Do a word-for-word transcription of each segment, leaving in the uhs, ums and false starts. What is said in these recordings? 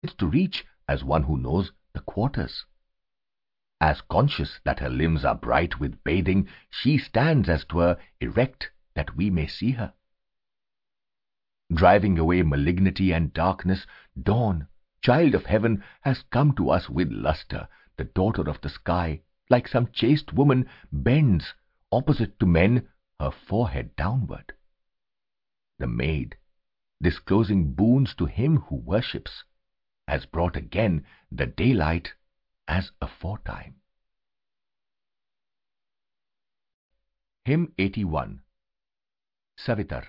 to reach as one who knows the quarters. As conscious that her limbs are bright with bathing, she stands as 'twere erect that we may see her. Driving away malignity and darkness, dawn, child of heaven, has come to us with luster. The daughter of the sky, like some chaste woman, bends, opposite to men, her forehead downward. The maid, disclosing boons to him who worships, has brought again the daylight as aforetime. Hymn eighty-one. Savitar.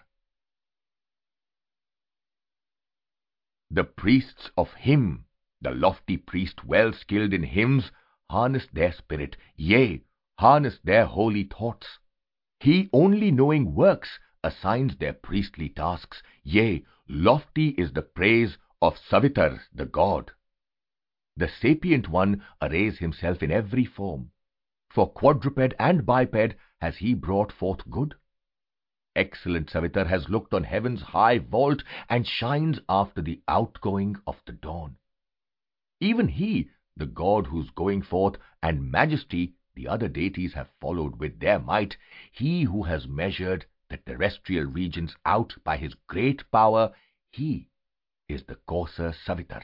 The priests of Him, the lofty priest well skilled in hymns, harness their spirit, yea, harness their holy thoughts. He only knowing works assigns their priestly tasks, yea, lofty is the praise of Savitar the God. The sapient one arrays himself in every form. For quadruped and biped has he brought forth good. Excellent Savitar has looked on heaven's high vault and shines after the outgoing of the dawn. Even he, the God whose going forth and majesty the other deities have followed with their might, he who has measured the terrestrial regions out by his great power, he is the courser Savitar.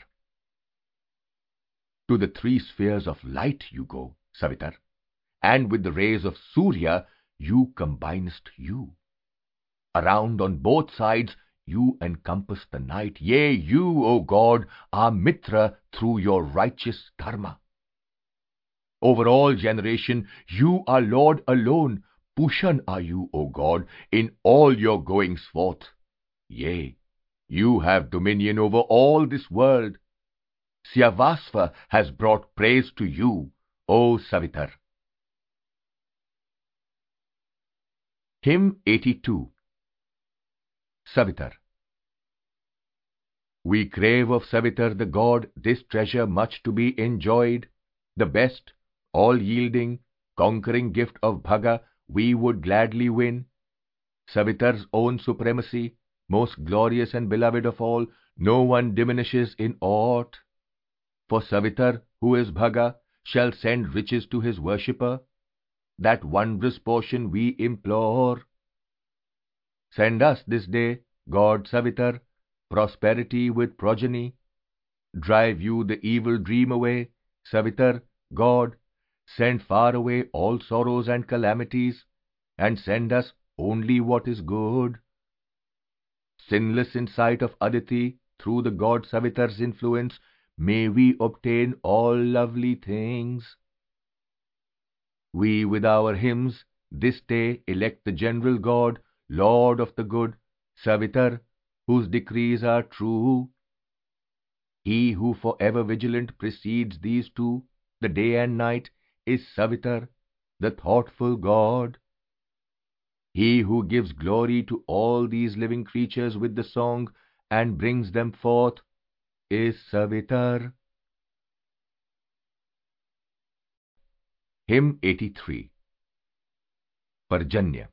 To the three spheres of light you go, Savitar, and with the rays of Surya you combinest you. Around on both sides you encompass the night, yea, you, O God, are Mitra through your righteous dharma. Over all generation you are Lord alone, Pushan are you, O God, in all your goings forth. Yea, you have dominion over all this world. Syavasva has brought praise to you, O Savitar. Hymn eighty-two. Savitar. We crave of Savitar the God this treasure much to be enjoyed, the best, all-yielding, conquering gift of Bhaga we would gladly win. Savitar's own supremacy, most glorious and beloved of all, no one diminishes in aught. For Savitar, who is Bhaga, shall send riches to his worshipper. That wondrous portion we implore. Send us this day, God Savitar, prosperity with progeny. Drive you the evil dream away, Savitar, God. Send far away all sorrows and calamities, and send us only what is good. Sinless in sight of Aditi, through the God Savitar's influence, may we obtain all lovely things. We with our hymns this day elect the general God, Lord of the good, Savitar, whose decrees are true. He who forever vigilant precedes these two, the day and night, is Savitar, the thoughtful God. He who gives glory to all these living creatures with the song and brings them forth is Savitar. Hymn eighty-three. Parjanya.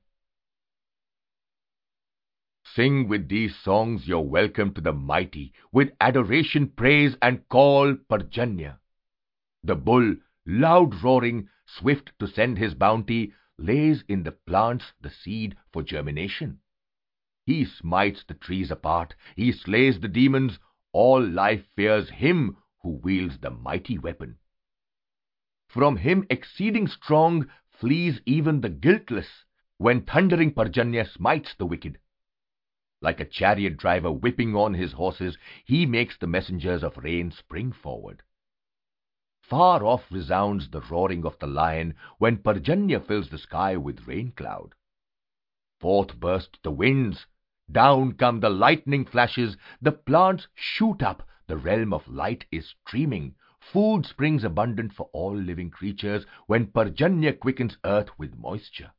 Sing with these songs your welcome to the mighty, with adoration, praise, and call Parjanya. The bull, loud roaring, swift to send his bounty, lays in the plants the seed for germination. He smites the trees apart, he slays the demons, all life fears him who wields the mighty weapon. From him exceeding strong flees even the guiltless, when thundering Parjanya smites the wicked. Like a chariot driver whipping on his horses, he makes the messengers of rain spring forward. Far off resounds the roaring of the lion when Parjanya fills the sky with rain cloud. Forth burst the winds, down come the lightning flashes, the plants shoot up, the realm of light is streaming, food springs abundant for all living creatures when Parjanya quickens earth with moisture.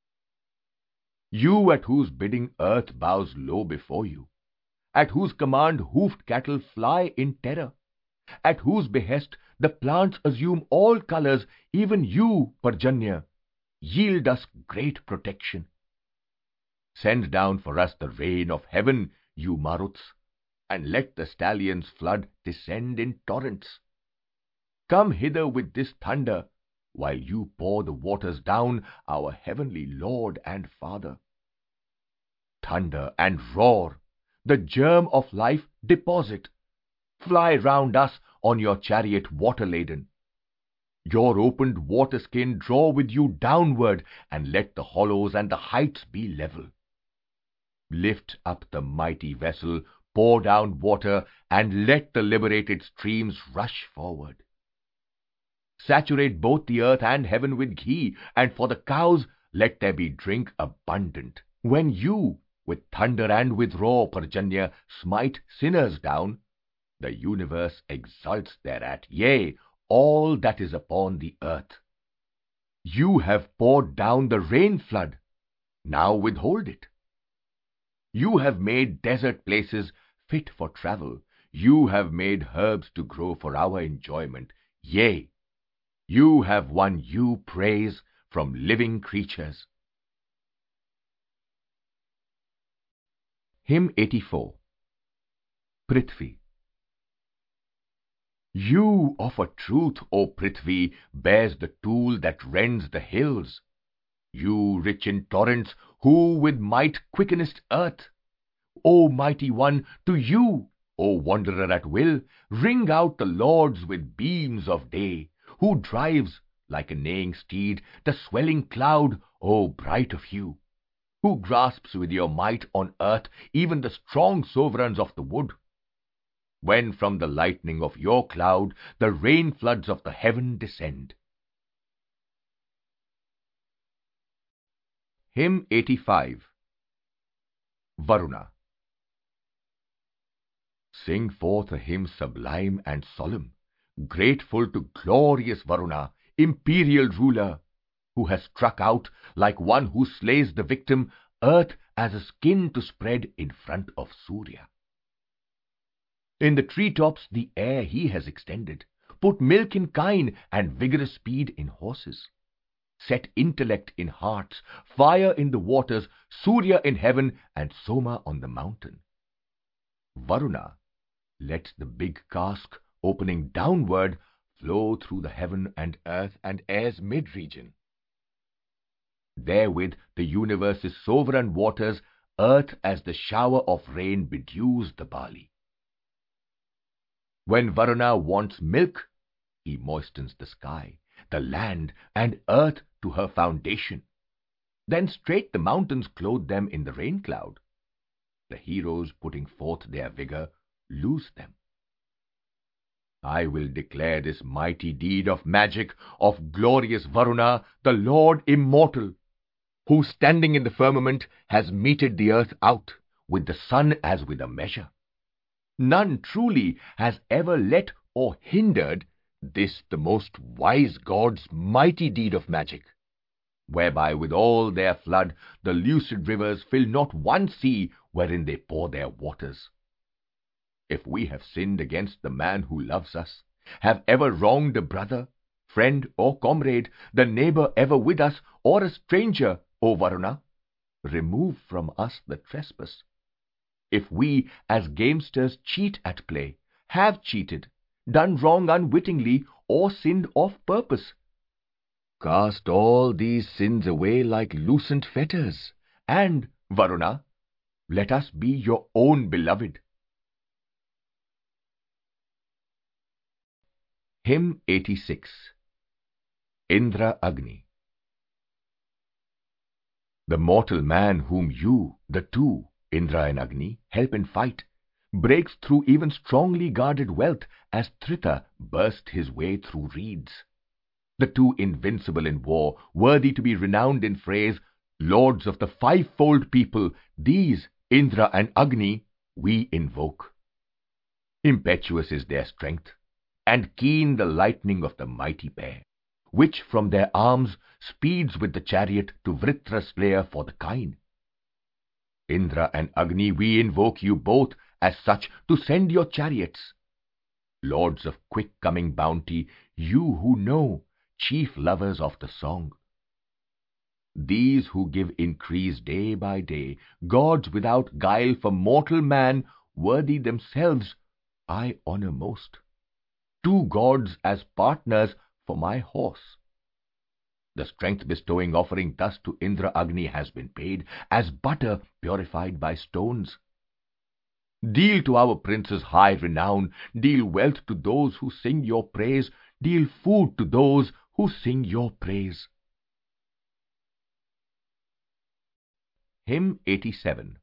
You at whose bidding earth bows low before you, at whose command hoofed cattle fly in terror, at whose behest the plants assume all colors, even you, Parjanya, yield us great protection. Send down for us the rain of heaven, you Maruts, and let the stallion's flood descend in torrents. Come hither with this thunder, while you pour the waters down, our heavenly Lord and Father. Thunder and roar, the germ of life deposit. Fly round us on your chariot water-laden. Your opened water-skin draw with you downward, and let the hollows and the heights be level. Lift up the mighty vessel, pour down water, and let the liberated streams rush forward. Saturate both the earth and heaven with ghee, and for the cows let there be drink abundant. When you, with thunder and with roar, Parjanya, smite sinners down, the universe exults thereat, yea, all that is upon the earth. You have poured down the rain flood, now withhold it. You have made desert places fit for travel. You have made herbs to grow for our enjoyment. Yea, you have won you praise from living creatures. Hymn eighty-four. Prithvi. You of a truth, O Prithvi, bears the tool that rends the hills. You rich in torrents, who with might quickenest earth. O mighty one, to you, O wanderer at will, ring out the lords with beams of day, who drives, like a neighing steed, the swelling cloud, O bright of hue, who grasps with your might on earth even the strong sovereigns of the wood. When from the lightning of your cloud the rain floods of the heaven descend. Hymn eighty-five. Varuna. Sing forth a hymn sublime and solemn, grateful to glorious Varuna, imperial ruler, who has struck out, like one who slays the victim, earth as a skin to spread in front of Surya. In the treetops the air he has extended, put milk in kine and vigorous speed in horses, set intellect in hearts, fire in the waters, Surya in heaven, and Soma on the mountain. Varuna lets the big cask, opening downward, flow through the heaven and earth and air's mid-region. Therewith the universe's sovereign waters, earth as the shower of rain bedews the barley. When Varuna wants milk, he moistens the sky, the land, and earth to her foundation. Then straight the mountains clothe them in the rain cloud. The heroes, putting forth their vigor, lose them. I will declare this mighty deed of magic of glorious Varuna, the Lord immortal, who standing in the firmament has meted the earth out, with the sun as with a measure. None truly has ever let or hindered this the most wise God's mighty deed of magic, whereby with all their flood the lucid rivers fill not one sea wherein they pour their waters. If we have sinned against the man who loves us, have ever wronged a brother, friend, or comrade, the neighbor ever with us, or a stranger, O Varuna, remove from us the trespass. If we, as gamesters, cheat at play, have cheated, done wrong unwittingly, or sinned off purpose, cast all these sins away like loosened fetters, and, Varuna, let us be your own beloved. Hymn eighty-six. Indra Agni. The mortal man whom you, the two, Indra and Agni, help in fight, breaks through even strongly guarded wealth as Trita burst his way through reeds. The two invincible in war, worthy to be renowned in phrase, lords of the fivefold people, these, Indra and Agni, we invoke. Impetuous is their strength, and keen the lightning of the mighty pair, which from their arms speeds with the chariot to Vritra's lair for the kine. Indra and Agni, we invoke you both as such to send your chariots. Lords of quick-coming bounty, you who know, chief lovers of the song. These who give increase day by day, gods without guile for mortal man, worthy themselves, I honor most. Two gods as partners for my horse. The strength-bestowing offering thus to Indra Agni has been paid, as butter purified by stones. Deal to our princes high renown, deal wealth to those who sing your praise, deal food to those who sing your praise. Hymn eighty-seven.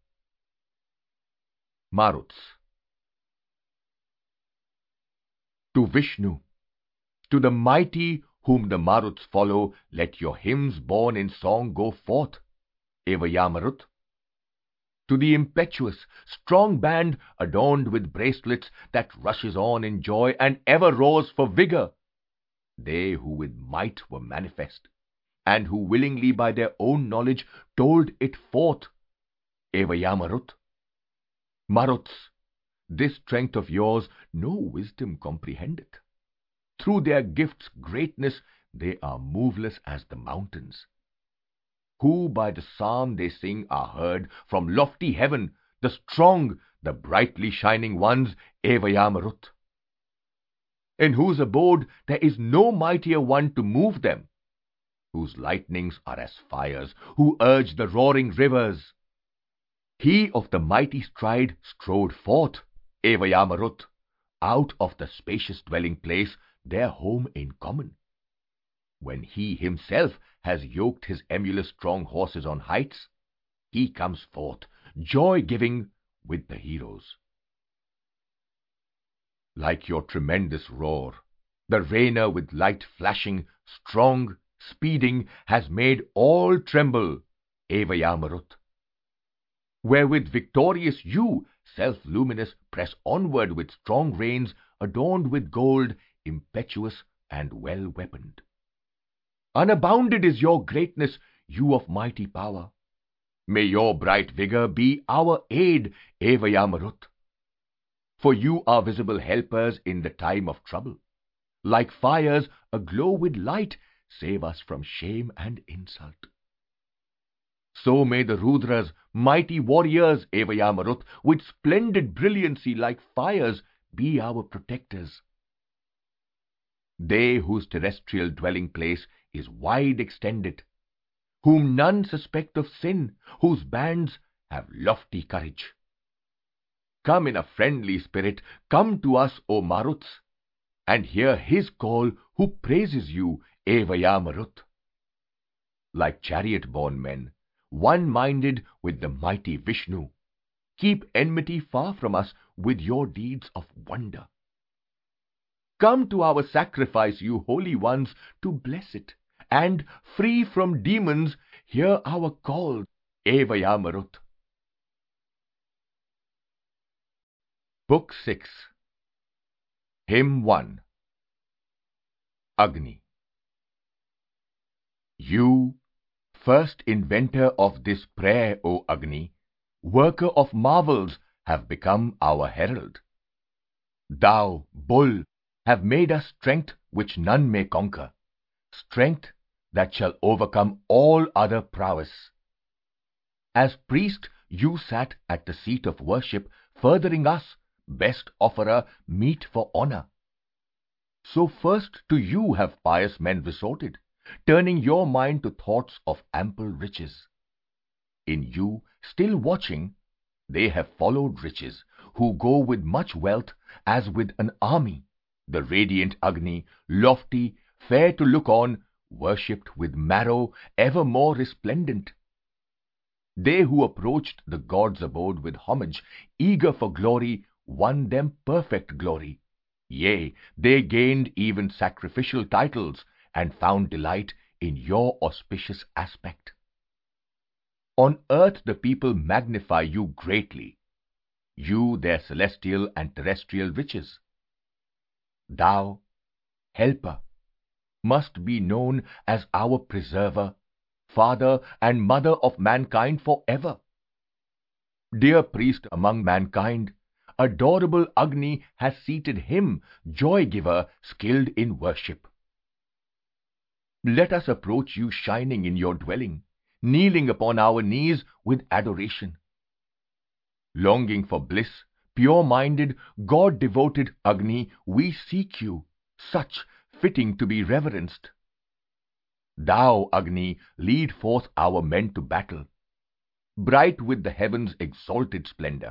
Maruts. To Vishnu, to the mighty whom the Maruts follow, let your hymns born in song go forth, Evaya Marut. To the impetuous, strong band adorned with bracelets that rushes on in joy and ever roars for vigor, they who with might were manifest, and who willingly by their own knowledge told it forth, Evaya Marut. Maruts, this strength of yours no wisdom comprehendeth. Through their gifts' greatness they are moveless as the mountains, who by the psalm they sing are heard from lofty heaven, the strong, the brightly shining ones, Evaya Marut, in whose abode there is no mightier one to move them, whose lightnings are as fires, who urge the roaring rivers. He of the mighty stride strode forth, Evaya Marut, out of the spacious dwelling place, their home in common. When he himself has yoked his emulous strong horses on heights, he comes forth, joy-giving, with the heroes. Like your tremendous roar, the rainer with light flashing, strong, speeding, has made all tremble, Evaya Marut. Wherewith victorious you, self-luminous, press onward with strong reins, adorned with gold, impetuous and well-weaponed. Unabounded is your greatness, you of mighty power. May your bright vigor be our aid, Evaya Marut. For you are visible helpers in the time of trouble. Like fires aglow with light, save us from shame and insult. So may the Rudras, mighty warriors, Evaya Marut, with splendid brilliancy like fires, be our protectors. They whose terrestrial dwelling place is wide extended, whom none suspect of sin, whose bands have lofty courage. Come in a friendly spirit, come to us, O Maruts, and hear his call who praises you, Evaya Marut. Like chariot-borne men, one-minded with the mighty Vishnu, keep enmity far from us with your deeds of wonder. Come to our sacrifice, you holy ones, to bless it, and, free from demons, hear our call, Evaya Marut. Book six. Hymn one. Agni. You, first inventor of this prayer, O Agni, worker of marvels, have become our herald. Thou, bull, have made us strength which none may conquer, strength that shall overcome all other prowess. As priest, you sat at the seat of worship, furthering us, best offerer, meet for honor. So first to you have pious men resorted, turning your mind to thoughts of ample riches. In you, still watching, they have followed riches, who go with much wealth as with an army. The radiant Agni, lofty, fair to look on, worshipped with marrow ever more resplendent. They who approached the gods' abode with homage, eager for glory, won them perfect glory. Yea, they gained even sacrificial titles, and found delight in your auspicious aspect. On earth the people magnify you greatly, you their celestial and terrestrial riches. Thou, helper, must be known as our preserver, father and mother of mankind forever. Dear priest among mankind, adorable Agni has seated him, joy-giver, skilled in worship. Let us approach you shining in your dwelling, kneeling upon our knees with adoration. Longing for bliss, pure-minded, God-devoted Agni, we seek you, such fitting to be reverenced. Thou, Agni, lead forth our men to battle, bright with the heaven's exalted splendor.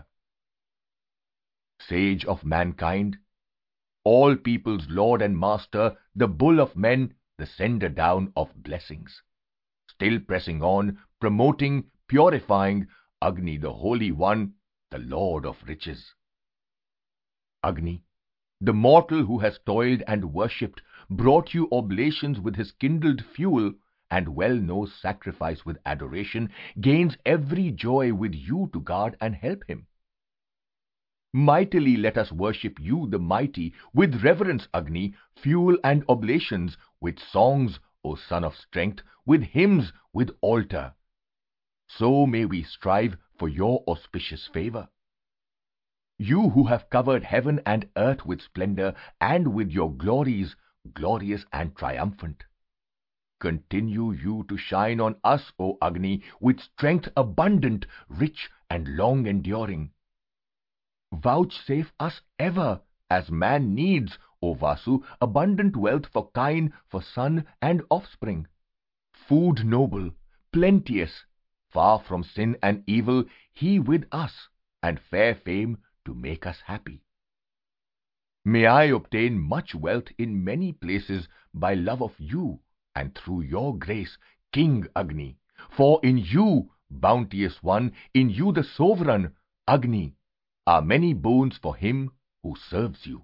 Sage of mankind, all people's Lord and Master, the bull of men, the sender down of blessings. Still pressing on, promoting, purifying, Agni, the Holy One, the Lord of riches. Agni, the mortal who has toiled and worshipped, brought you oblations with his kindled fuel, and well knows sacrifice with adoration, gains every joy with you to guard and help him. Mightily let us worship you, the mighty, with reverence, Agni, fuel and oblations, with songs, O Son of Strength, with hymns, with altar. So may we strive for your auspicious favor. You who have covered heaven and earth with splendor, and with your glories, glorious and triumphant. Continue you to shine on us, O Agni, with strength abundant, rich and long enduring. Vouchsafe us ever, as man needs, O Vasu, abundant wealth for kine, for son and offspring. Food noble, plenteous, far from sin and evil, he with us, and fair fame to make us happy. May I obtain much wealth in many places by love of you, and through your grace, King Agni. For in you, bounteous one, in you the sovereign, Agni, are many boons for him who serves you.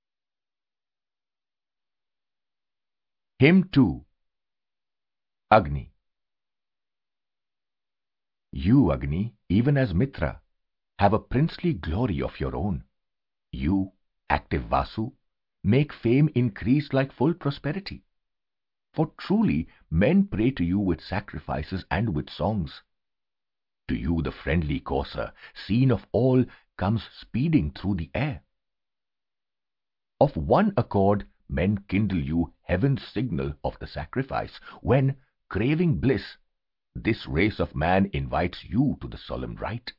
Hymn two. Agni. You, Agni, even as Mitra, have a princely glory of your own. You, active Vasu, make fame increase like full prosperity. For truly men pray to you with sacrifices and with songs. To you the friendly courser, seen of all, comes speeding through the air. Of one accord men kindle you heaven's signal of the sacrifice, when, craving bliss, this race of man invites you to the solemn rite.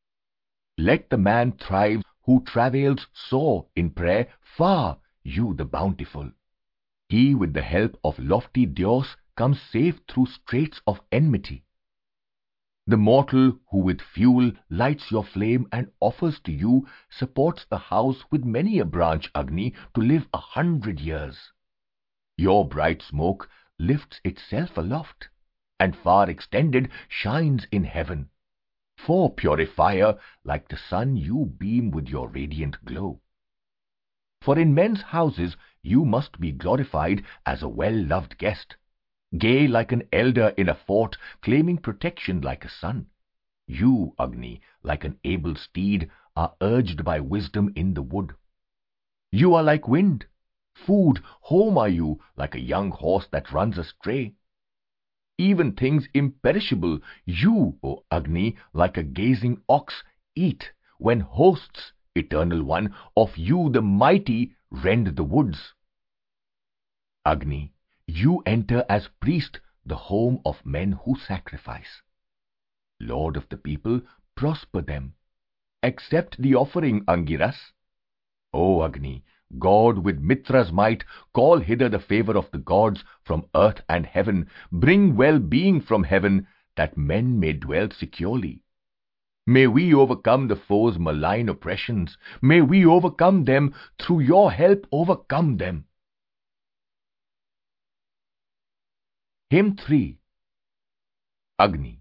Let the man thrive who travails sore in prayer, far, you the bountiful. He with the help of lofty Dios comes safe through straits of enmity. The mortal who with fuel lights your flame and offers to you supports the house with many a branch, Agni, to live a hundred years. Your bright smoke lifts itself aloft, and far extended shines in heaven. For purifier, like the sun, you beam with your radiant glow. For in men's houses you must be glorified as a well-loved guest, gay like an elder in a fort, claiming protection like a son. You, Agni, like an able steed, are urged by wisdom in the wood. You are like wind, food, home are you, like a young horse that runs astray. Even things imperishable, you, O Agni, like a gazing ox, eat, when hosts, eternal one, of you the mighty rend the woods. Agni, you enter as priest the home of men who sacrifice. Lord of the people, prosper them. Accept the offering, Angiras. O Agni, God with Mitra's might, call hither the favor of the gods from earth and heaven. Bring well-being from heaven, that men may dwell securely. May we overcome the foe's malign oppressions. May we overcome them, through your help overcome them. Hymn three. Agni.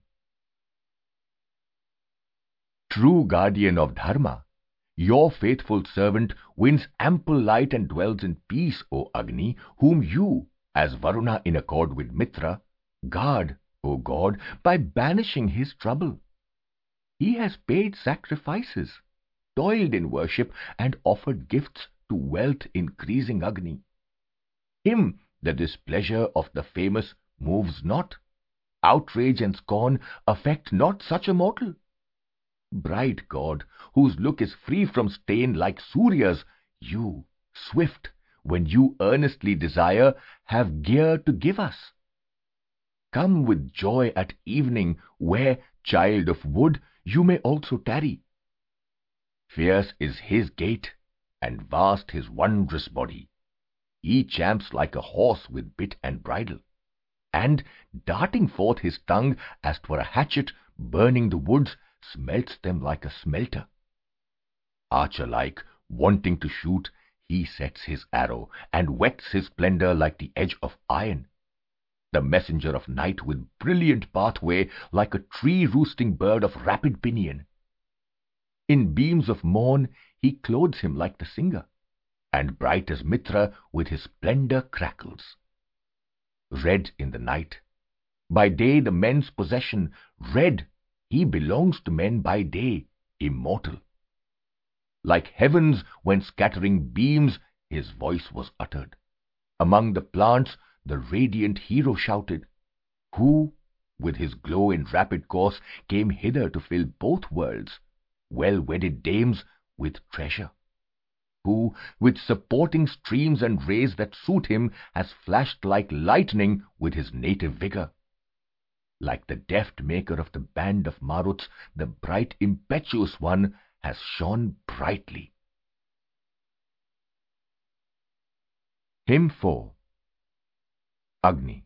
True guardian of Dharma, your faithful servant wins ample light and dwells in peace, O Agni, whom you, as Varuna in accord with Mitra, guard, O God, by banishing his trouble. He has paid sacrifices, toiled in worship, and offered gifts to wealth-increasing Agni. Him the displeasure of the famous moves not. Outrage and scorn affect not such a mortal. Bright God, whose look is free from stain like Surya's, you, swift, when you earnestly desire, have gear to give us. Come with joy at evening, where, child of wood, you may also tarry. Fierce is his gait, and vast his wondrous body. He champs like a horse with bit and bridle, and, darting forth his tongue as 'twere a hatchet, burning the woods, smelts them like a smelter. Archer-like, wanting to shoot, he sets his arrow, and whets his splendor like the edge of iron. The messenger of night with brilliant pathway, like a tree-roosting bird of rapid pinion. In beams of morn he clothes him like the singer, and bright as Mitra with his splendor crackles. Red in the night, by day the men's possession, red, he belongs to men by day, immortal. Like heavens when scattering beams his voice was uttered. Among the plants the radiant hero shouted, who, with his glow in rapid course, came hither to fill both worlds, well-wedded dames with treasure, who, with supporting streams and rays that suit him, has flashed like lightning with his native vigor. Like the deft maker of the band of Maruts, the bright impetuous one has shone brightly. Hymn four. Agni.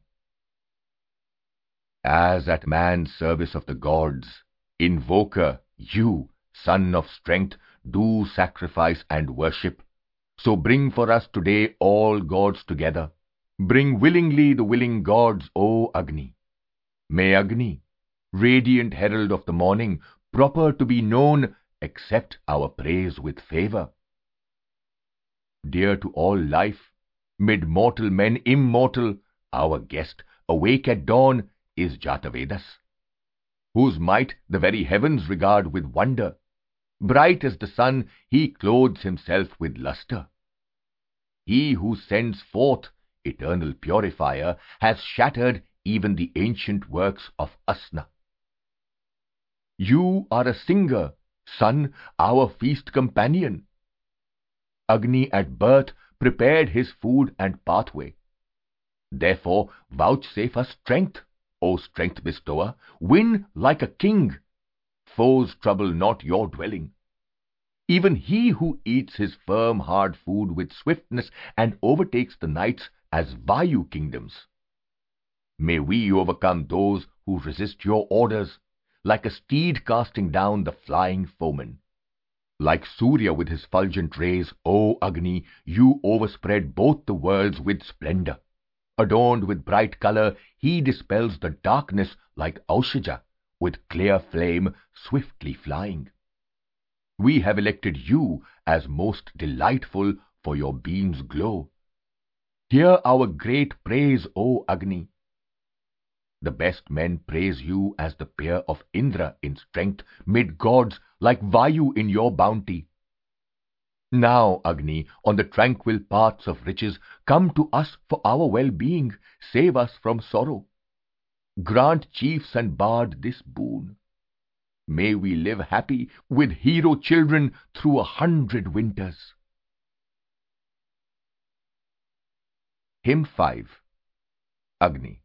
As at man's service of the gods, invoker, you, son of strength, do sacrifice and worship, so bring for us today all gods together. Bring willingly the willing gods, O Agni. May Agni, radiant herald of the morning, proper to be known, accept our praise with favor. Dear to all life, mid mortal men immortal, our guest, awake at dawn, is Jatavedas, whose might the very heavens regard with wonder. Bright as the sun, he clothes himself with luster. He who sends forth, eternal purifier, has shattered even the ancient works of Asna. You are a singer, son, our feast companion. Agni at birth prepared his food and pathway. Therefore vouchsafe us strength, O strength bestower, win like a king. Foes trouble not your dwelling. Even he who eats his firm hard food with swiftness and overtakes the nights as Vayu kingdoms. May we overcome those who resist your orders, like a steed casting down the flying foeman. Like Surya with his fulgent rays, O Agni, you overspread both the worlds with splendor. Adorned with bright color, he dispels the darkness like Aushaja, with clear flame swiftly flying. We have elected you as most delightful for your beam's glow. Hear our great praise, O Agni. The best men praise you as the peer of Indra in strength, mid gods, like Vayu in your bounty. Now, Agni, on the tranquil paths of riches, come to us for our well-being, save us from sorrow. Grant chiefs and bard this boon. May we live happy with hero children through a hundred winters. Hymn five. Agni.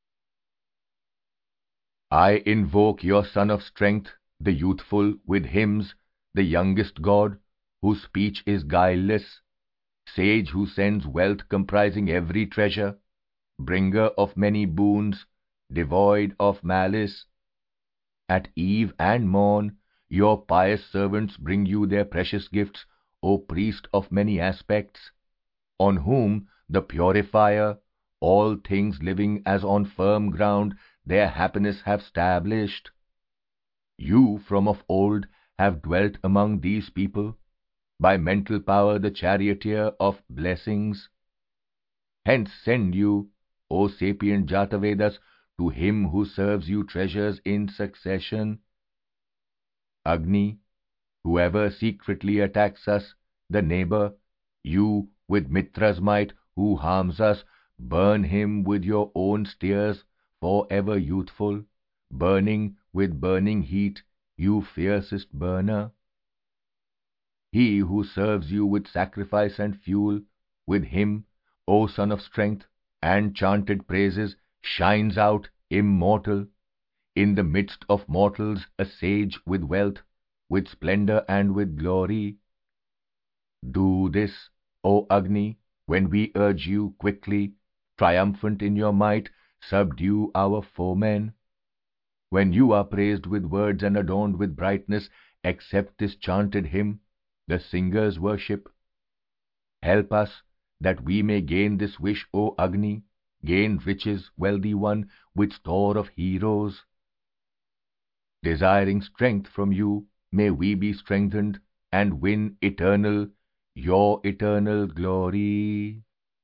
I invoke your son of strength, the youthful, with hymns, the youngest god, whose speech is guileless, sage who sends wealth comprising every treasure, bringer of many boons, devoid of malice. At eve and morn, your pious servants bring you their precious gifts, O priest of many aspects, on whom the purifier, all things living as on firm ground, their happiness have stablished. You from of old have dwelt among these people, by mental power the charioteer of blessings. Hence send you, O sapient Jatavedas, to him who serves you treasures in succession. Agni, whoever secretly attacks us, the neighbor, you with Mitra's might, who harms us, burn him with your own steers, for ever youthful, burning with burning heat, you fiercest burner. He who serves you with sacrifice and fuel, with him, O son of strength, and chanted praises, shines out immortal, in the midst of mortals a sage with wealth, with splendor and with glory. Do this, O Agni, when we urge you quickly, triumphant in your might, subdue our foemen. When you are praised with words and adorned with brightness, accept this chanted hymn, the singers worship. Help us, that we may gain this wish, O Agni, gain riches, wealthy one, with store of heroes. Desiring strength from you, may we be strengthened, and win eternal, your eternal glory.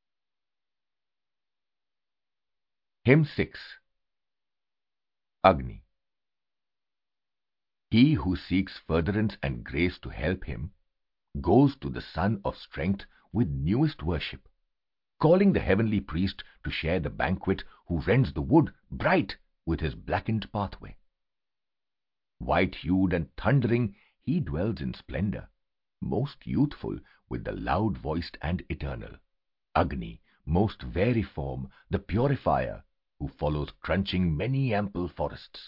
Hymn six. Agni. He who seeks furtherance and grace to help him, goes to the sun of strength with newest worship, calling the heavenly priest to share the banquet, who rends the wood bright with his blackened pathway. White-hued and thundering, he dwells in splendor, most youthful with the loud-voiced and eternal. Agni, most variform, the purifier, who follows crunching many ample forests.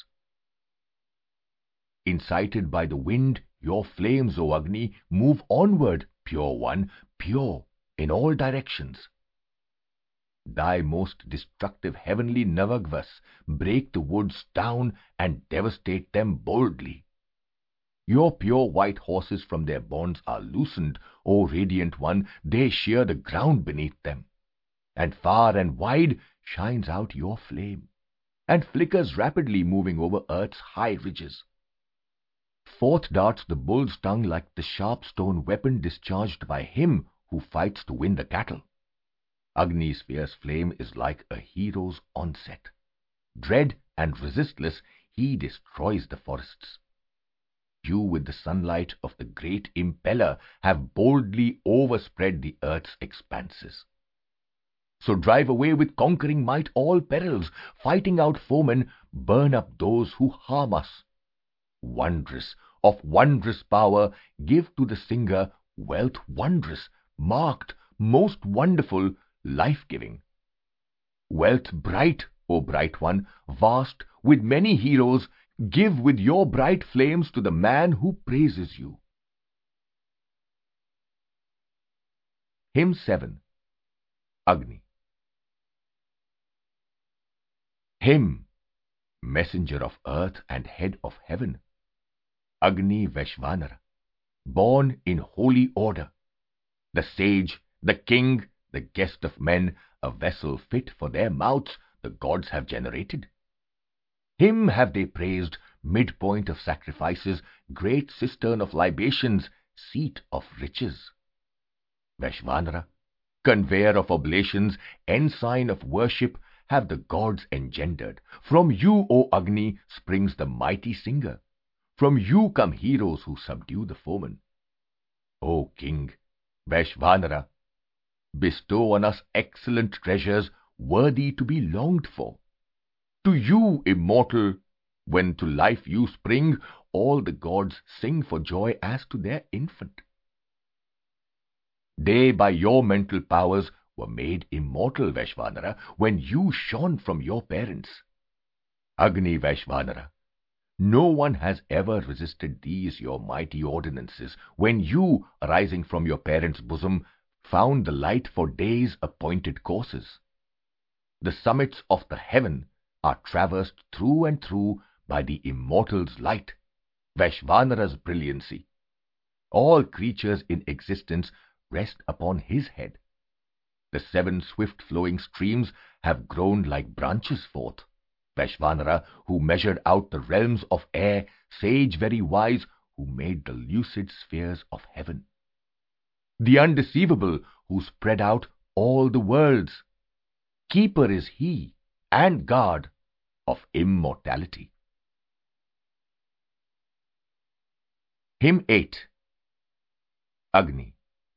Incited by the wind, your flames, O Agni, move onward, pure one, pure in all directions. Thy most destructive heavenly Navagvas break the woods down and devastate them boldly. Your pure white horses from their bonds are loosened, O radiant one, they shear the ground beneath them. And far and wide shines out your flame, and flickers rapidly, moving over earth's high ridges. Forth darts the bull's tongue like the sharp stone weapon discharged by him who fights to win the cattle. Agni's fierce flame is like a hero's onset. Dread and resistless, he destroys the forests. You, with the sunlight of the great impeller, have boldly overspread the earth's expanses. So drive away with conquering might all perils, fighting out foemen, burn up those who harm us. Wondrous, of wondrous power, give to the singer wealth wondrous, marked, most wonderful, life-giving. Wealth bright, O bright one, vast, with many heroes, give with your bright flames to the man who praises you. Hymn seven. Agni. Him, messenger of earth and head of heaven, Agni Vaishvanara, born in holy order, the sage, the king, the guest of men, a vessel fit for their mouths the gods have generated. Him have they praised, midpoint of sacrifices, great cistern of libations, seat of riches. Vaishvanara, conveyor of oblations, ensign of worship, have the gods engendered. From you, O Agni, springs the mighty singer. From you come heroes who subdue the foeman. O king, Vaishvanara, bestow on us excellent treasures, worthy to be longed for. To you, immortal, when to life you spring, all the gods sing for joy as to their infant. They, by your mental powers, were made immortal, Vaishvanara, when you shone from your parents. Agni Vaishvanara, no one has ever resisted these your mighty ordinances, when you, arising from your parents' bosom, found the light for days' appointed courses. The summits of the heaven are traversed through and through by the immortal's light, Vaishvanara's brilliancy. All creatures in existence rest upon his head. The seven swift-flowing streams have grown like branches forth. Vaishvanara, who measured out the realms of air, sage very wise, who made the lucid spheres of heaven. The undeceivable, who spread out all the worlds. Keeper is he, and guard of immortality. Hymn eight. Agni.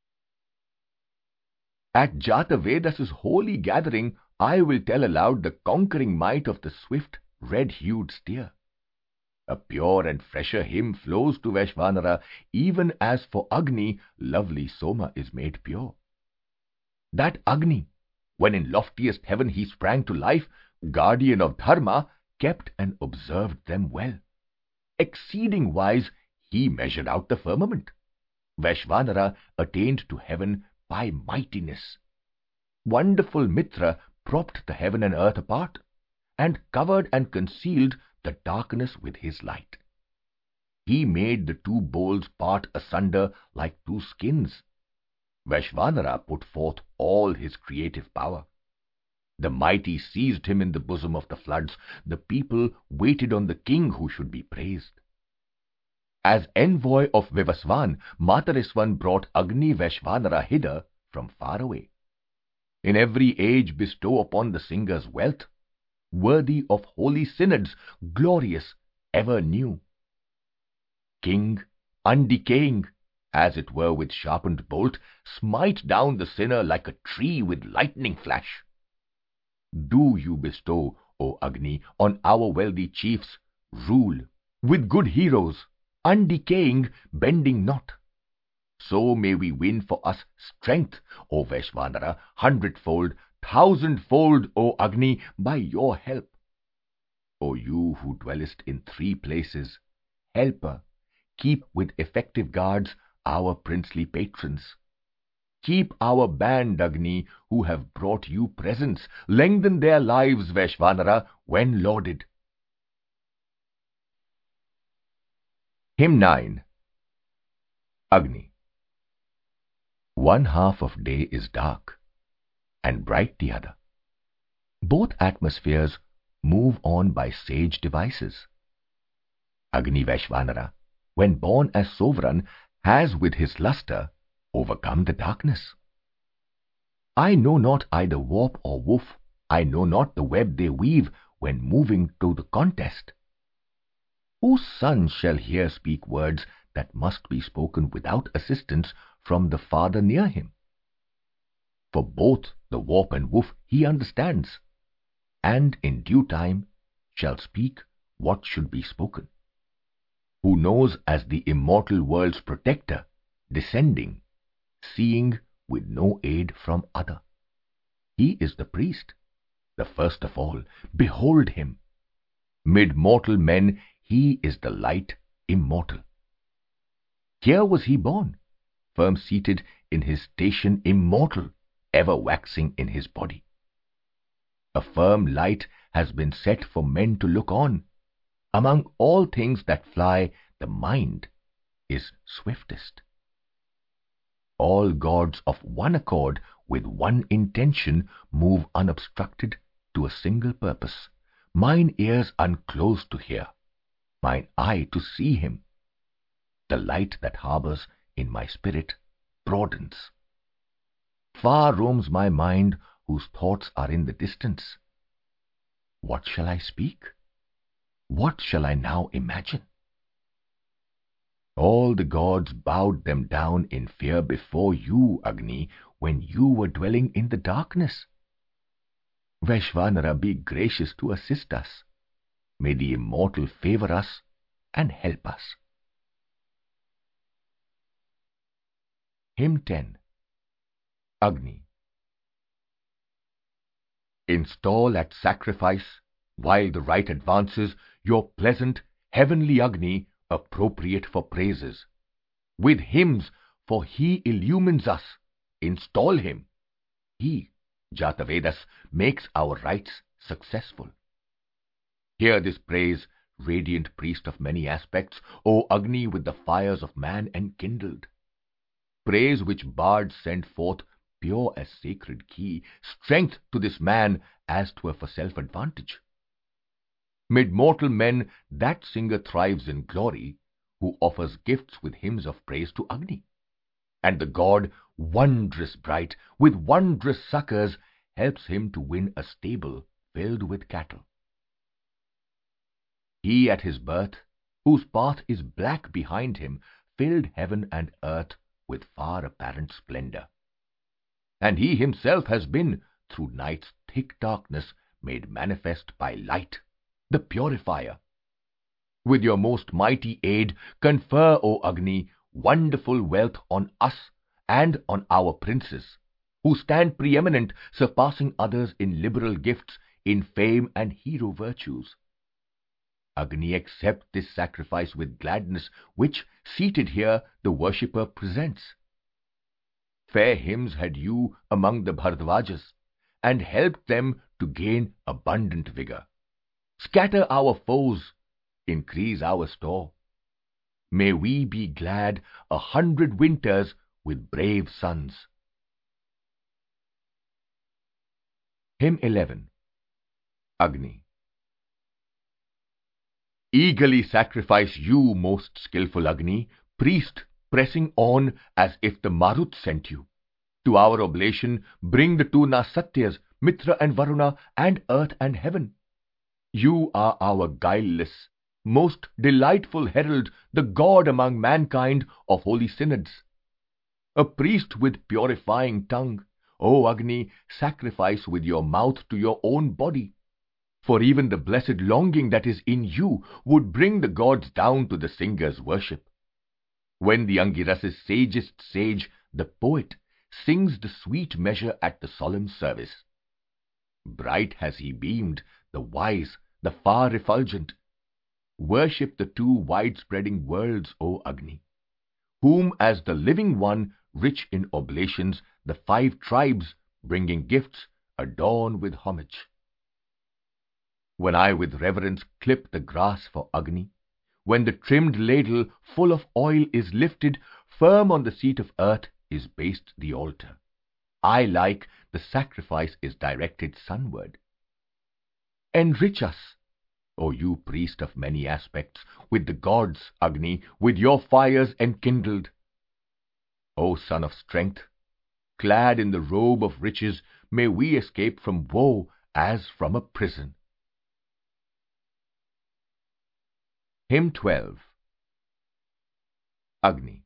At Jatavedas's holy gathering, I will tell aloud the conquering might of the swift, red-hued steer. A pure and fresher hymn flows to Vaishvanara, even as for Agni, lovely Soma is made pure. That Agni, when in loftiest heaven he sprang to life, guardian of Dharma, kept and observed them well. Exceeding wise, He measured out the firmament. Vaishvanara attained to heaven by mightiness. Wonderful Mitra propped the heaven and earth apart, and covered and concealed the darkness with his light. He made the two bowls part asunder like two skins. Vaishvanara put forth all his creative power. The mighty seized him in the bosom of the floods. The people waited on the king who should be praised. As envoy of Vivasvan, Matarisvan brought Agni Vaishvanara hither from far away. In every age bestow upon the singers wealth, worthy of holy synods, glorious, ever new. King, undecaying, as it were with sharpened bolt, smite down the sinner like a tree with lightning flash. Do you bestow, O Agni, on our wealthy chiefs rule, with good heroes, undecaying, bending not. So may we win for us strength, O Vaishvanara, hundredfold, thousandfold, O Agni, by your help. O you who dwellest in three places, helper, keep with effective guards our princely patrons. Keep our band, Agni, who have brought you presents. Lengthen their lives, Vaishvanara, when lauded. Hymn nine. Agni. One half of day is dark, and bright the other. Both atmospheres move on by sage devices. Agni Vaishvanara, when born as sovereign, has with his lustre overcome the darkness. I know not either warp or woof, I know not the web they weave when moving to the contest. Whose son shall here speak words that must be spoken without assistance from the Father near him? For both the warp and woof he understands, and in due time shall speak what should be spoken. Who knows as the immortal world's protector, descending, seeing with no aid from other. He is the priest, the first of all. Behold him. Mid mortal men he is the light immortal. Here was he born, firm seated in his station immortal, ever waxing in his body. A firm light has been set for men to look on. Among all things that fly, the mind is swiftest. All gods of one accord, with one intention, move unobstructed to a single purpose. Mine ears unclosed to hear, mine eye to see him. The light that harbors in my spirit broadens. Far roams my mind, whose thoughts are in the distance. What shall I speak? What shall I now imagine? All the gods bowed them down in fear before you, Agni, when you were dwelling in the darkness. Vaishvanara, be gracious to assist us. May the immortal favor us and help us. Hymn ten. Agni. Install at sacrifice, while the rite advances, your pleasant, heavenly Agni, appropriate for praises. With hymns, for he illumines us. Install him. He, Jatavedas, makes our rites successful. Hear this praise, radiant priest of many aspects, O Agni, with the fires of man enkindled. Praise which bards send forth, pure as sacred key, strength to this man as 'twere for self-advantage. Mid mortal men that singer thrives in glory, who offers gifts with hymns of praise to Agni. And the god, wondrous bright, with wondrous succors, helps him to win a stable filled with cattle. He at his birth, whose path is black behind him, filled heaven and earth with far apparent splendor. And he himself has been, through night's thick darkness, made manifest by light, the purifier. With your most mighty aid, confer, O Agni, wonderful wealth on us and on our princes, who stand preeminent, surpassing others in liberal gifts, in fame and hero virtues. Agni, accept this sacrifice with gladness, which, seated here, the worshipper presents. Fair hymns had you among the Bharadvajas, and helped them to gain abundant vigor. Scatter our foes, increase our store. May we be glad a hundred winters with brave sons. Hymn eleven. Agni. Eagerly sacrifice you, most skillful Agni, priest, pressing on as if the Marut sent you. To our oblation bring the two Nasatyas, Mitra and Varuna, and earth and heaven. You are our guileless, most delightful herald, the god among mankind of holy synods. A priest with purifying tongue, O Agni, sacrifice with your mouth to your own body. For even the blessed longing that is in you would bring the gods down to the singer's worship. When the Angiras's sagest sage, the poet, sings the sweet measure at the solemn service. Bright has he beamed, the wise, the far refulgent. Worship the two wide-spreading worlds, O Agni, whom as the living one, rich in oblations, the five tribes, bringing gifts, adorn with homage. When I with reverence clip the grass for Agni, when the trimmed ladle full of oil is lifted, firm on the seat of earth is based the altar. I like the sacrifice is directed sunward. Enrich us, O you priest of many aspects, with the gods, Agni, with your fires enkindled. O son of strength, clad in the robe of riches, may we escape from woe as from a prison. Hymn twelve. Agni.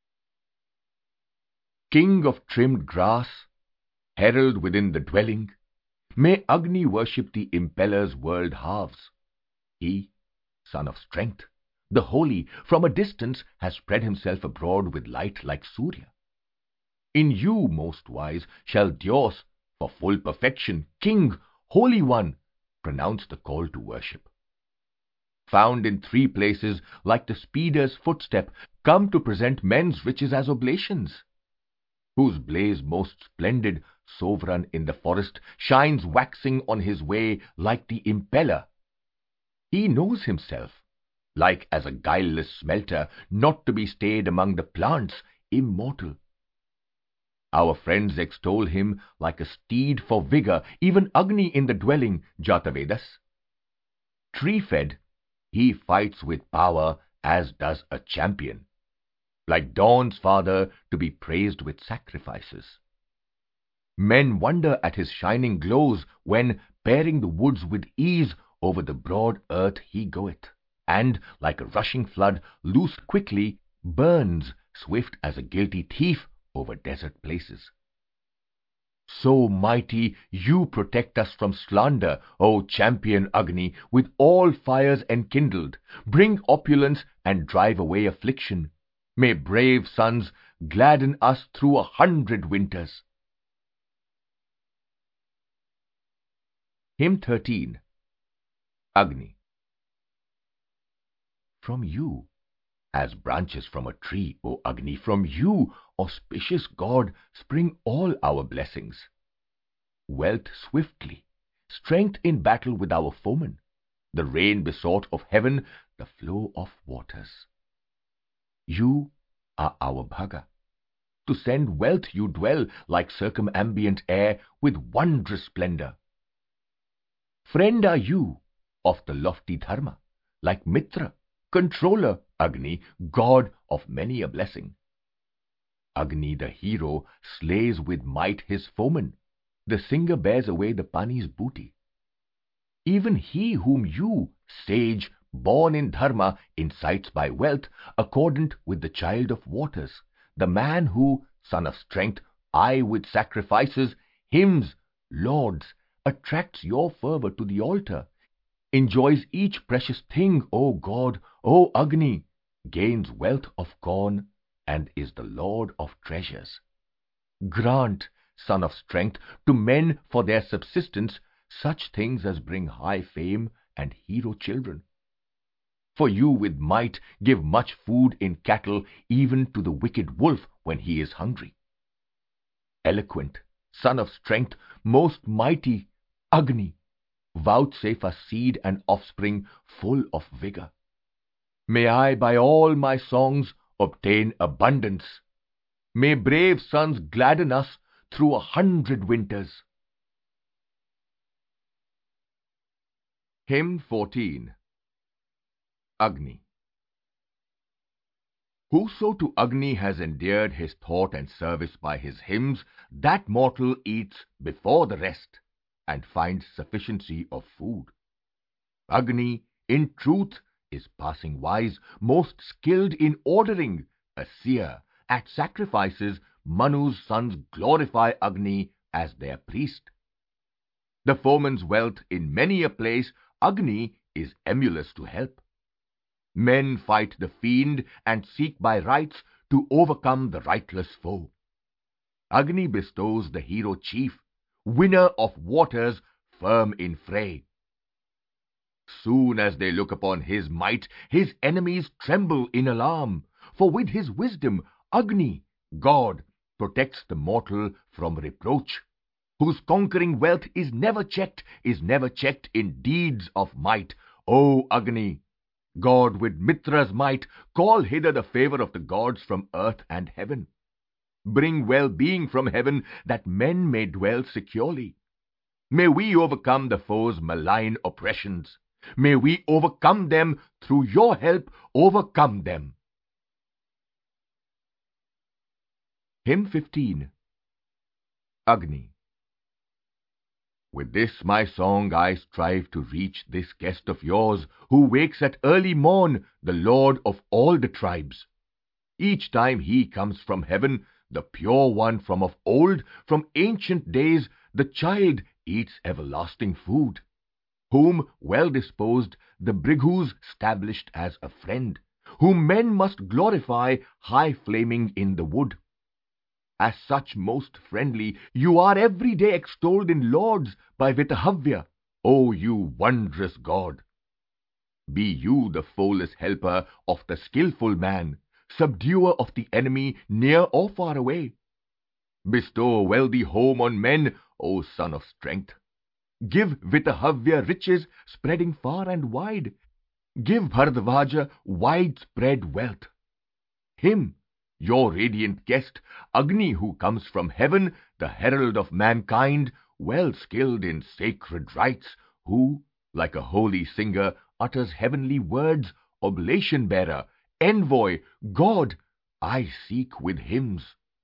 King of trimmed grass, herald within the dwelling, may Agni worship the impeller's world halves. He, son of strength, the holy, from a distance has spread himself abroad with light like Surya. In you, most wise, shall Dios, for full perfection, King, Holy One, pronounce the call to worship. Found in three places, like the speeder's footstep, come to present men's riches as oblations. Whose blaze most splendid, sovereign in the forest, shines waxing on his way like the impeller. He knows himself, like as a guileless smelter, not to be stayed among the plants, immortal. Our friends extol him like a steed for vigor, even Agni in the dwelling, Jatavedas. Tree-fed, he fights with power as does a champion, like Dawn's father to be praised with sacrifices. Men wonder at his shining glows when, bearing the woods with ease, over the broad earth he goeth, and, like a rushing flood, loosed quickly, burns, swift as a guilty thief, over desert places. So mighty, you protect us from slander, O champion Agni, with all fires enkindled. Bring opulence and drive away affliction. May brave sons gladden us through a hundred winters. Hymn thirteen. Agni. From you, as branches from a tree, O Agni, from you, auspicious God, spring all our blessings. Wealth swiftly, strength in battle with our foemen, the rain besought of heaven, the flow of waters. You are our Bhaga. To send wealth you dwell like circumambient air with wondrous splendor. Friend are you of the lofty Dharma, like Mitra, controller, Agni, god of many a blessing. Agni the hero slays with might his foeman, the singer bears away the Pani's booty. Even he whom you, sage, born in Dharma, incites by wealth, accordant with the child of waters, the man who, son of strength, I with sacrifices, hymns, lords, attracts your fervor to the altar, enjoys each precious thing, O God, O Agni, gains wealth of corn, and is the Lord of treasures. Grant, son of strength, to men for their subsistence such things as bring high fame and hero children. For you with might give much food in cattle, even to the wicked wolf when he is hungry. Eloquent, son of strength, most mighty, Agni, vouchsafe us seed and offspring full of vigor. May I by all my songs obtain abundance. May brave sons gladden us through a hundred winters. Hymn fourteen. Agni. Whoso to Agni has endeared his thought and service by his hymns, that mortal eats before the rest, and finds sufficiency of food. Agni, in truth, is passing wise, most skilled in ordering, a seer. At sacrifices, Manu's sons glorify Agni as their priest. The foeman's wealth in many a place, Agni is emulous to help. Men fight the fiend and seek by rights to overcome the rightless foe. Agni bestows the hero chief, winner of waters, firm in fray. Soon as they look upon his might, his enemies tremble in alarm, for with his wisdom Agni, God, protects the mortal from reproach, whose conquering wealth is never checked, is never checked in deeds of might. O Agni, God with Mitra's might, call hither the favor of the gods from earth and heaven. Bring well-being from heaven, that men may dwell securely. May we overcome the foe's malign oppressions. May we overcome them through your help, overcome them. Hymn fifteen. Agni. With this my song I strive to reach this guest of yours, who wakes at early morn, the Lord of all the tribes. Each time he comes from heaven, the pure one from of old, from ancient days, the child eats everlasting food, whom, well disposed, the Bhrigus stablished as a friend, whom men must glorify, high flaming in the wood. As such most friendly, you are every day extolled in lauds by Vitahavya, O you wondrous God. Be you the foeless helper of the skillful man, subduer of the enemy near or far away. Bestow a wealthy home on men, O son of strength. Give Vitahavya riches spreading far and wide. Give Bharadvaja widespread wealth. Him, your radiant guest, Agni, who comes from heaven, the herald of mankind, well skilled in sacred rites, who, like a holy singer, utters heavenly words, oblation-bearer, envoy, God, I seek with hymns.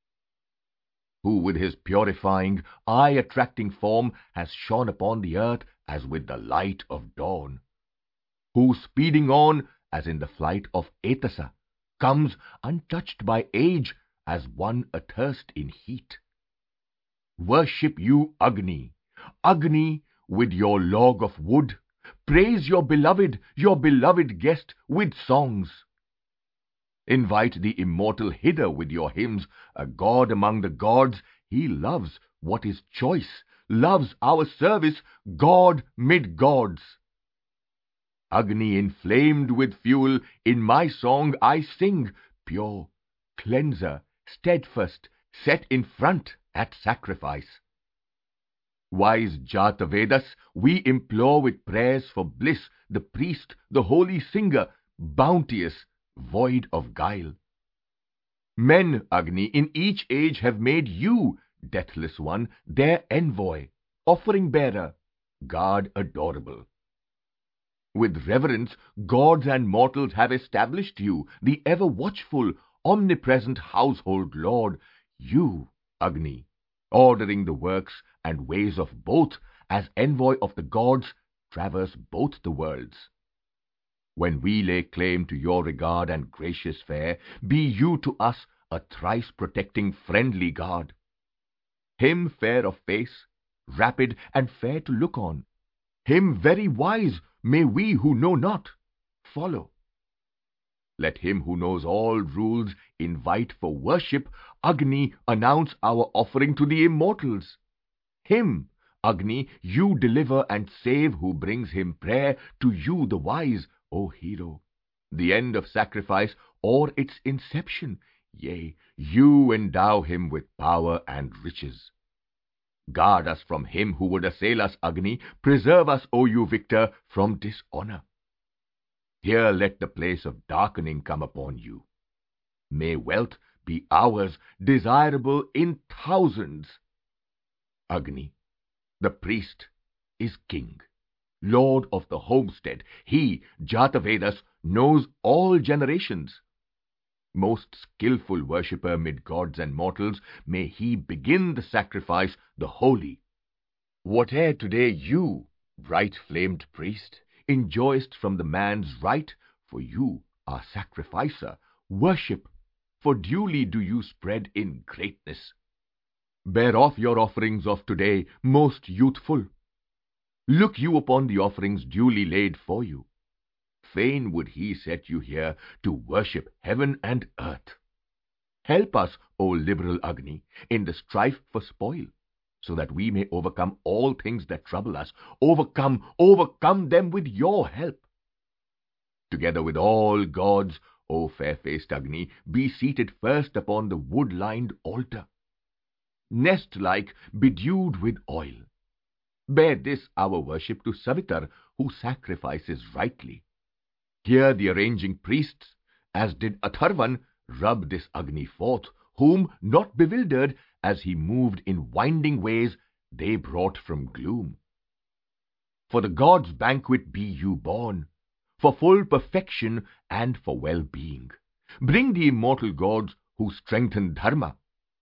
Who with his purifying, eye-attracting form has shone upon the earth as with the light of dawn. Who, speeding on, as in the flight of Etasa, comes untouched by age, as one athirst in heat. Worship you Agni, Agni with your log of wood. Praise your beloved, your beloved guest with songs. Invite the immortal hither with your hymns, a god among the gods. He loves what is choice, loves our service, God mid gods. Agni inflamed with fuel, in my song I sing, pure, cleanser, steadfast, set in front at sacrifice. Wise Jatavedas, we implore with prayers for bliss, the priest, the holy singer, bounteous, void of guile. Men, Agni, in each age have made you, deathless one, their envoy, offering bearer, God adorable. With reverence, gods and mortals have established you, the ever-watchful, omnipresent household lord, you, Agni, ordering the works and ways of both, as envoy of the gods, traverse both the worlds. When we lay claim to your regard and gracious fare, be you to us a thrice protecting friendly guard. Him fair of face, rapid and fair to look on, him very wise, may we who know not follow. Let him who knows all rules invite for worship. Agni, announce our offering to the immortals. Him, Agni, you deliver and save, who brings him prayer to you the wise, O hero. the end of sacrifice, or its inception. Yea, you endow him with power and riches. Guard us from him who would assail us, Agni. Preserve us, O you victor, from dishonor. Here let the place of darkening come upon you. May wealth be ours, desirable in thousands. Agni, the priest, is king, lord of the homestead. He, Jatavedas, knows all generations. Most skillful worshipper mid gods and mortals, may he begin the sacrifice, the holy. Whate'er today you, bright-flamed priest, enjoyest from the man's right, for you are sacrificer, worship, for duly do you spread in greatness. Bear off your offerings of today, most youthful. Look you upon the offerings duly laid for you. Fain would he set you here to worship heaven and earth. Help us, O liberal Agni, in the strife for spoil, so that we may overcome all things that trouble us. Overcome, overcome them with your help. Together with all gods, O fair-faced Agni, be seated first upon the wood-lined altar, nest-like, bedewed with oil. Bear this our worship to Savitar, who sacrifices rightly. Here the arranging priests, as did Atharvan, rub this Agni forth, whom, not bewildered, as he moved in winding ways, they brought from gloom. For the gods' banquet be you born, for full perfection and for well-being. Bring the immortal gods who strengthen dharma.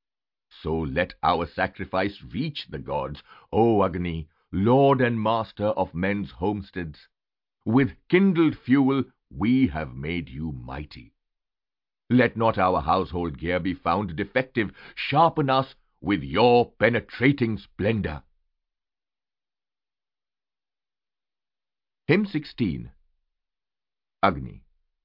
So let our sacrifice reach the gods, O Agni, lord and master of men's homesteads. With kindled fuel we have made you mighty. Let not our household gear be found defective. Sharpen us with your penetrating splendor. Hymn sixteen. Agni.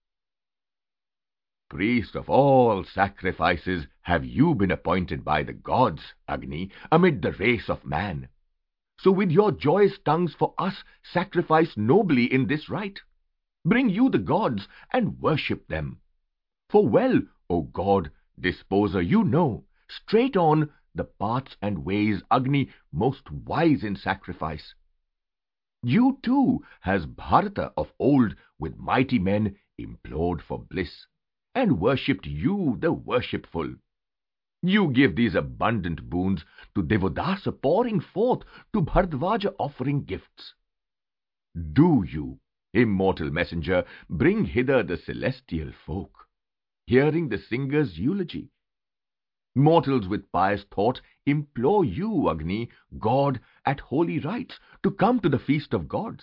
Priest of all sacrifices, have you been appointed by the gods, Agni, amid the race of man. So with your joyous tongues for us sacrifice nobly in this rite. Bring you the gods and worship them. For well, O God, disposer, you know, straight on, the paths and ways, Agni, most wise in sacrifice. You too has Bharata of old with mighty men implored for bliss, and worshipped you the worshipful. You give these abundant boons to Devodasa, pouring forth, to Bharadvaja offering gifts. Do you, immortal messenger, bring hither the celestial folk, hearing the singer's eulogy. Mortals with pious thought implore you, Agni, God, at holy rites, to come to the feast of gods.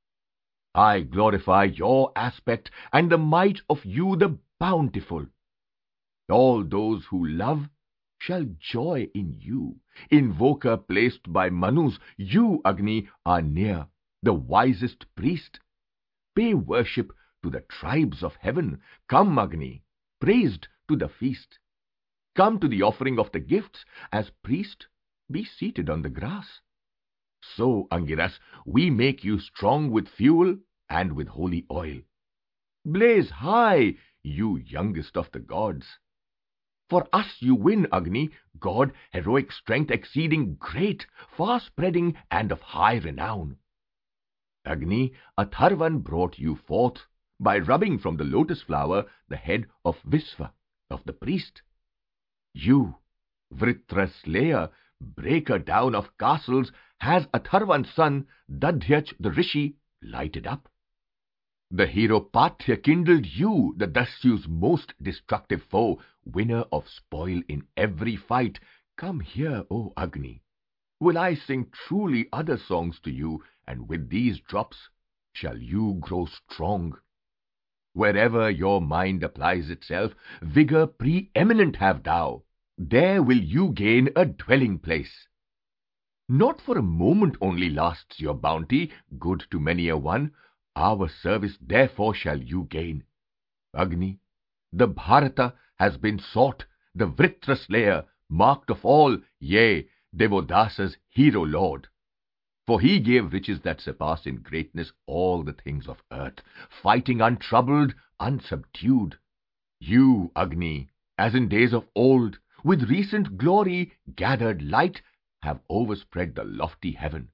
I glorify your aspect and the might of you the bountiful. All those who love shall joy in you. Invoker placed by Manus, you, Agni, are near, the wisest priest. Pay worship to the tribes of heaven. Come, Agni, praised to the feast. Come to the offering of the gifts. As priest, be seated on the grass. So, Angiras, we make you strong with fuel and with holy oil. Blaze high, you youngest of the gods. For us you win, Agni, God, heroic strength exceeding great, far-spreading, and of high renown. Agni, Atharvan brought you forth, by rubbing from the lotus flower the head of Visva, of the priest. You, Vritra slayer, breaker down of castles, has Atharvan's son, Dadhyach the rishi, lighted up. The hero Pathya kindled you, the Dasyu's most destructive foe, winner of spoil in every fight. Come here, O Agni. Will I sing truly other songs to you, and with these drops shall you grow strong. Wherever your mind applies itself, vigor preeminent have thou. There will you gain a dwelling place. Not for a moment only lasts your bounty, good to many a one. Our service therefore shall you gain. Agni, the Bharata has been sought, the Vritra slayer, marked of all, yea, Devodasa's hero lord. For he gave riches that surpass in greatness all the things of earth, fighting untroubled unsubdued. You, Agni, as in days of old, with recent glory gathered light, have overspread the lofty heaven.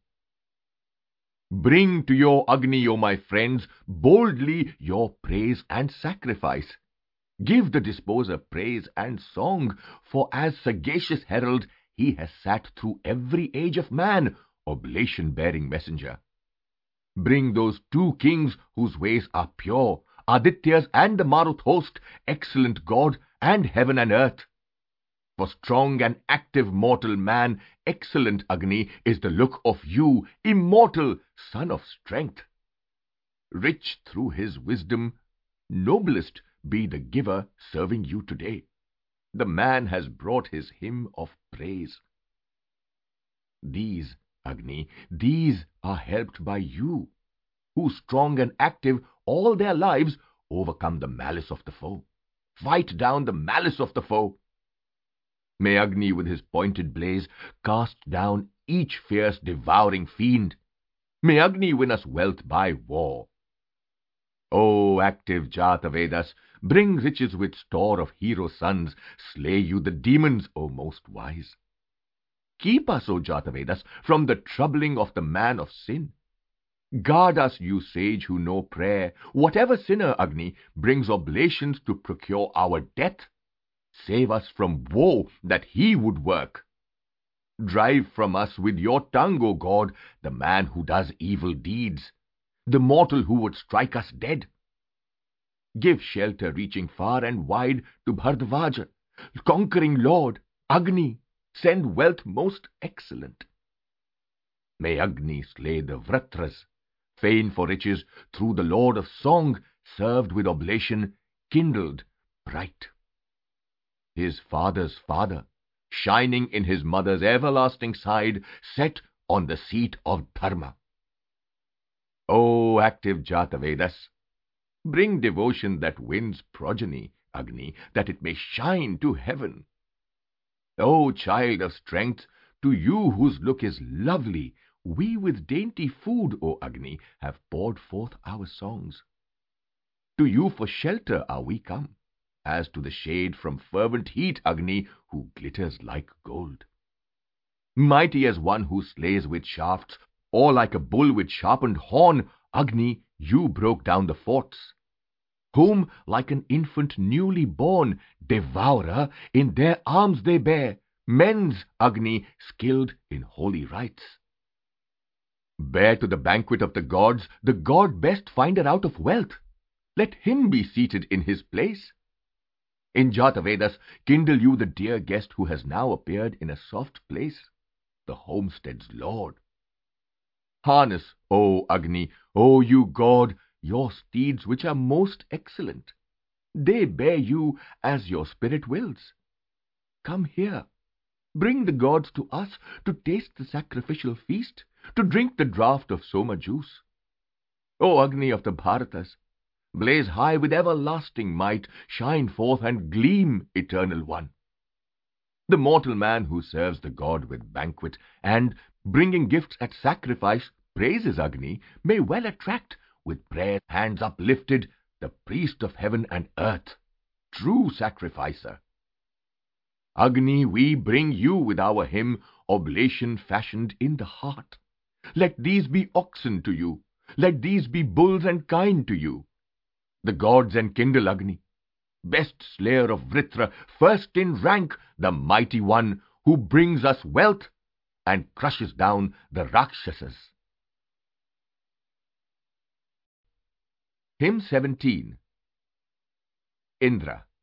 Bring to your Agni, O my friends, boldly your praise and sacrifice. Give the disposer praise and song, for as sagacious herald he has sat through every age of man, oblation-bearing messenger. Bring those two kings whose ways are pure, Aditya's and the Marut host, excellent God, and heaven and earth. For strong and active mortal man, excellent Agni, is the look of you, immortal son of strength. Rich through his wisdom, noblest be the giver serving you today. The man has brought his hymn of praise. These, Agni, these are helped by you, who strong and active all their lives overcome the malice of the foe. Fight down the malice of the foe. May Agni with his pointed blaze cast down each fierce devouring fiend. May Agni win us wealth by war. O active Jatavedas, bring riches with store of hero sons, slay you the demons, O most wise. Keep us, O Jatavedas, from the troubling of the man of sin. Guard us, you sage who know prayer. Whatever sinner, Agni, brings oblations to procure our death, save us from woe that he would work. Drive from us with your tongue, O God, the man who does evil deeds, the mortal who would strike us dead. Give shelter reaching far and wide to Bhardvaja, conquering Lord. Agni, send wealth most excellent. May Agni slay the Vratras, fain for riches, through the Lord of Song, served with oblation, kindled bright. His father's father, shining in his mother's everlasting side, set on the seat of Dharma. O active Jatavedas, bring devotion that wins progeny, Agni, that it may shine to heaven. O child of strength, to you whose look is lovely, we with dainty food, O Agni, have poured forth our songs. To you for shelter are we come, as to the shade from fervent heat, Agni, who glitters like gold. Mighty as one who slays with shafts, or like a bull with sharpened horn, Agni, you broke down the forts. Whom, like an infant newly born, devourer, in their arms they bear, men's, Agni, skilled in holy rites. Bear to the banquet of the gods the god best finder out of wealth. Let him be seated in his place. In Jatavedas, kindle you the dear guest who has now appeared in a soft place, the homestead's lord. Harness, O Agni, O you god, your steeds which are most excellent. They bear you as your spirit wills. Come here, bring the gods to us to taste the sacrificial feast, to drink the draught of Soma juice. O Agni of the Bharatas, blaze high with everlasting might, shine forth and gleam, eternal one. The mortal man who serves the god with banquet, and, bringing gifts at sacrifice, praises Agni, may well attract, with prayer hands uplifted, the priest of heaven and earth, true sacrificer. Agni, we bring you with our hymn, oblation fashioned in the heart. Let these be oxen to you, let these be bulls and kine to you. The gods enkindle Agni, best slayer of Vritra, first in rank, the mighty one who brings us wealth and crushes down the Rakshasas. Hymn seventeen. Indra.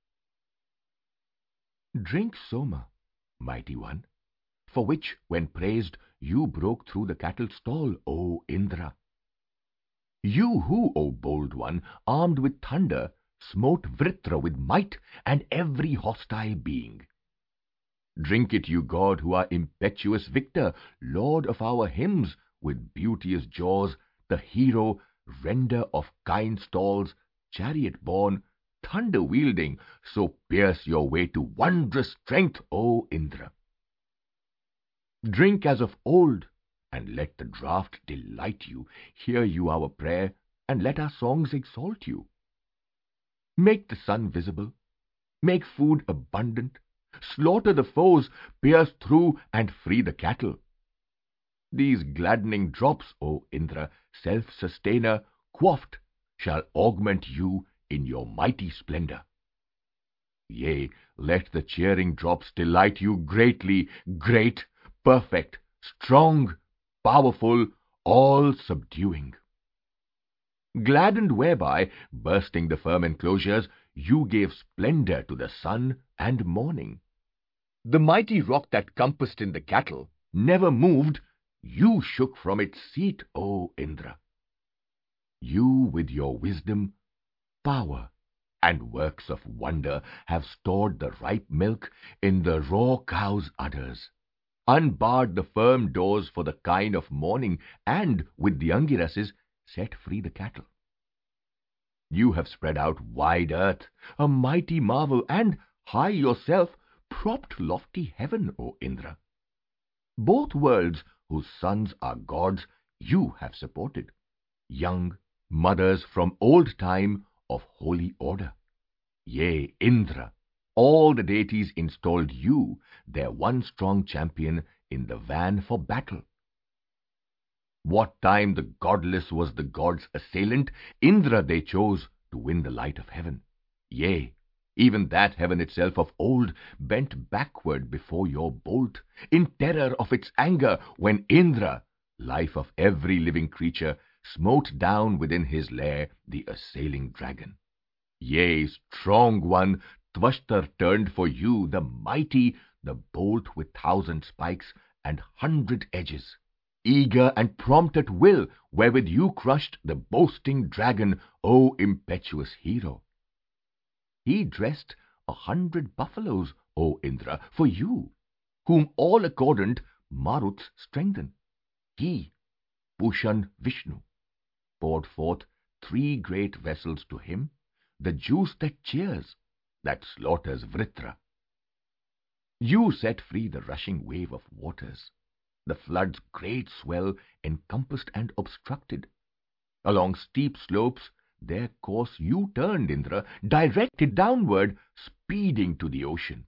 Drink Soma, mighty one, for which, when praised, you broke through the cattle stall, O Indra. You who, O bold one, armed with thunder, smote Vritra with might and every hostile being. Drink it, you god who are impetuous victor, lord of our hymns, with beauteous jaws, the hero, render of kine stalls, chariot-borne, thunder-wielding, so pierce your way to wondrous strength, O Indra. Drink as of old, and let the draught delight you. Hear you our prayer, and let our songs exalt you. Make the sun visible, make food abundant, slaughter the foes, pierce through and free the cattle. These gladdening drops, O Indra, self-sustainer, quaffed, shall augment you in your mighty splendor. Yea, let the cheering drops delight you greatly, great, perfect, strong, powerful, all-subduing. Gladdened whereby, bursting the firm enclosures, you gave splendor to the sun and morning. The mighty rock that compassed in the cattle never moved, you shook from its seat, O Indra. You, with your wisdom, power, and works of wonder, have stored the ripe milk in the raw cow's udders, unbarred the firm doors for the kine of morning, and, with the Angirases, set free the cattle. You have spread out wide earth, a mighty marvel, and, high yourself, propped lofty heaven, O Indra. Both worlds, whose sons are gods, you have supported, young mothers from old time of holy order. Yea, Indra, all the deities installed you, their one strong champion, in the van for battle. What time the godless was the god's assailant, Indra they chose to win the light of heaven. Yea, even that heaven itself of old bent backward before your bolt, in terror of its anger, when Indra, life of every living creature, smote down within his lair the assailing dragon. Yea, strong one, Tvashtar turned for you, the mighty, the bolt with thousand spikes and hundred edges, eager and prompt at will, wherewith you crushed the boasting dragon, O impetuous hero. He dressed a hundred buffaloes, O Indra, for you, whom all accordant Maruts strengthen. He, Pushan Vishnu, poured forth three great vessels to him, the juice that cheers, that slaughters Vritra. You set free the rushing wave of waters. The flood's great swell encompassed and obstructed. Along steep slopes their course you turned, Indra, directed downward, speeding to the ocean.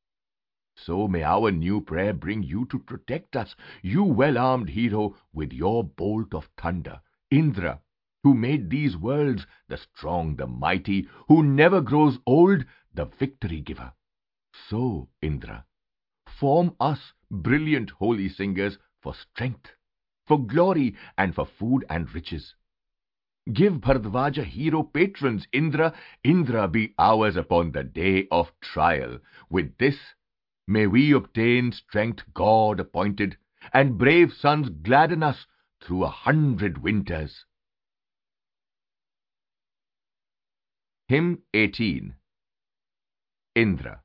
So may our new prayer bring you to protect us, you well-armed hero, with your bolt of thunder, Indra, who made these worlds, the strong, the mighty, who never grows old, the victory giver. So, Indra, form us brilliant holy singers for strength, for glory, and for food and riches. Give Bharadvaja hero patrons, Indra, Indra be ours upon the day of trial. With this, may we obtain strength God appointed, and brave sons gladden us through a hundred winters. Hymn eighteen. Indra.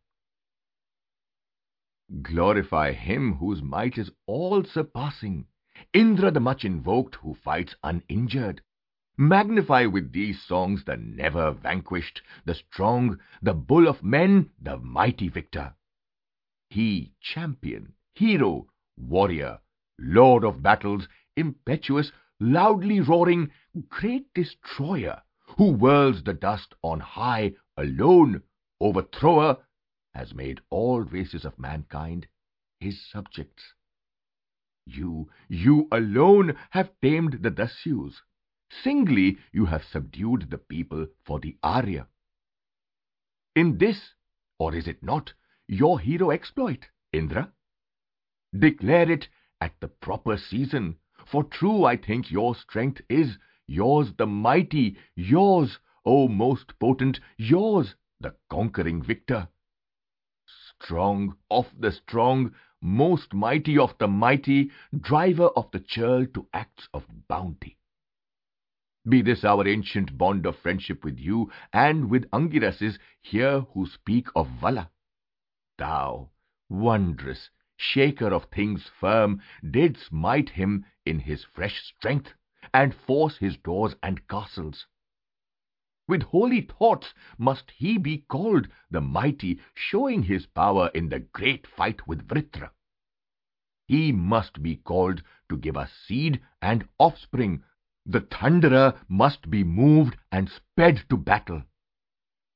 Glorify him whose might is all-surpassing, Indra the much-invoked, who fights uninjured. Magnify with these songs the never-vanquished, the strong, the bull of men, the mighty victor. He, champion, hero, warrior, lord of battles, impetuous, loudly roaring, great destroyer, who whirls the dust on high, alone, overthrower, has made all races of mankind his subjects. You, you alone have tamed the Dasyus. Singly you have subdued the people for the Arya. In this, or is it not, your hero exploit, Indra? Declare it at the proper season, for true I think your strength is, yours the mighty, yours, O most potent, yours, the conquering victor. Strong of the strong, most mighty of the mighty, driver of the churl to acts of bounty. Be this our ancient bond of friendship with you, and with Angirases here who speak of Vala. Thou, wondrous, shaker of things firm, didst smite him in his fresh strength, and force his doors and castles. With holy thoughts must he be called the mighty, showing his power in the great fight with Vritra. He must be called to give us seed and offspring. The thunderer must be moved and sped to battle.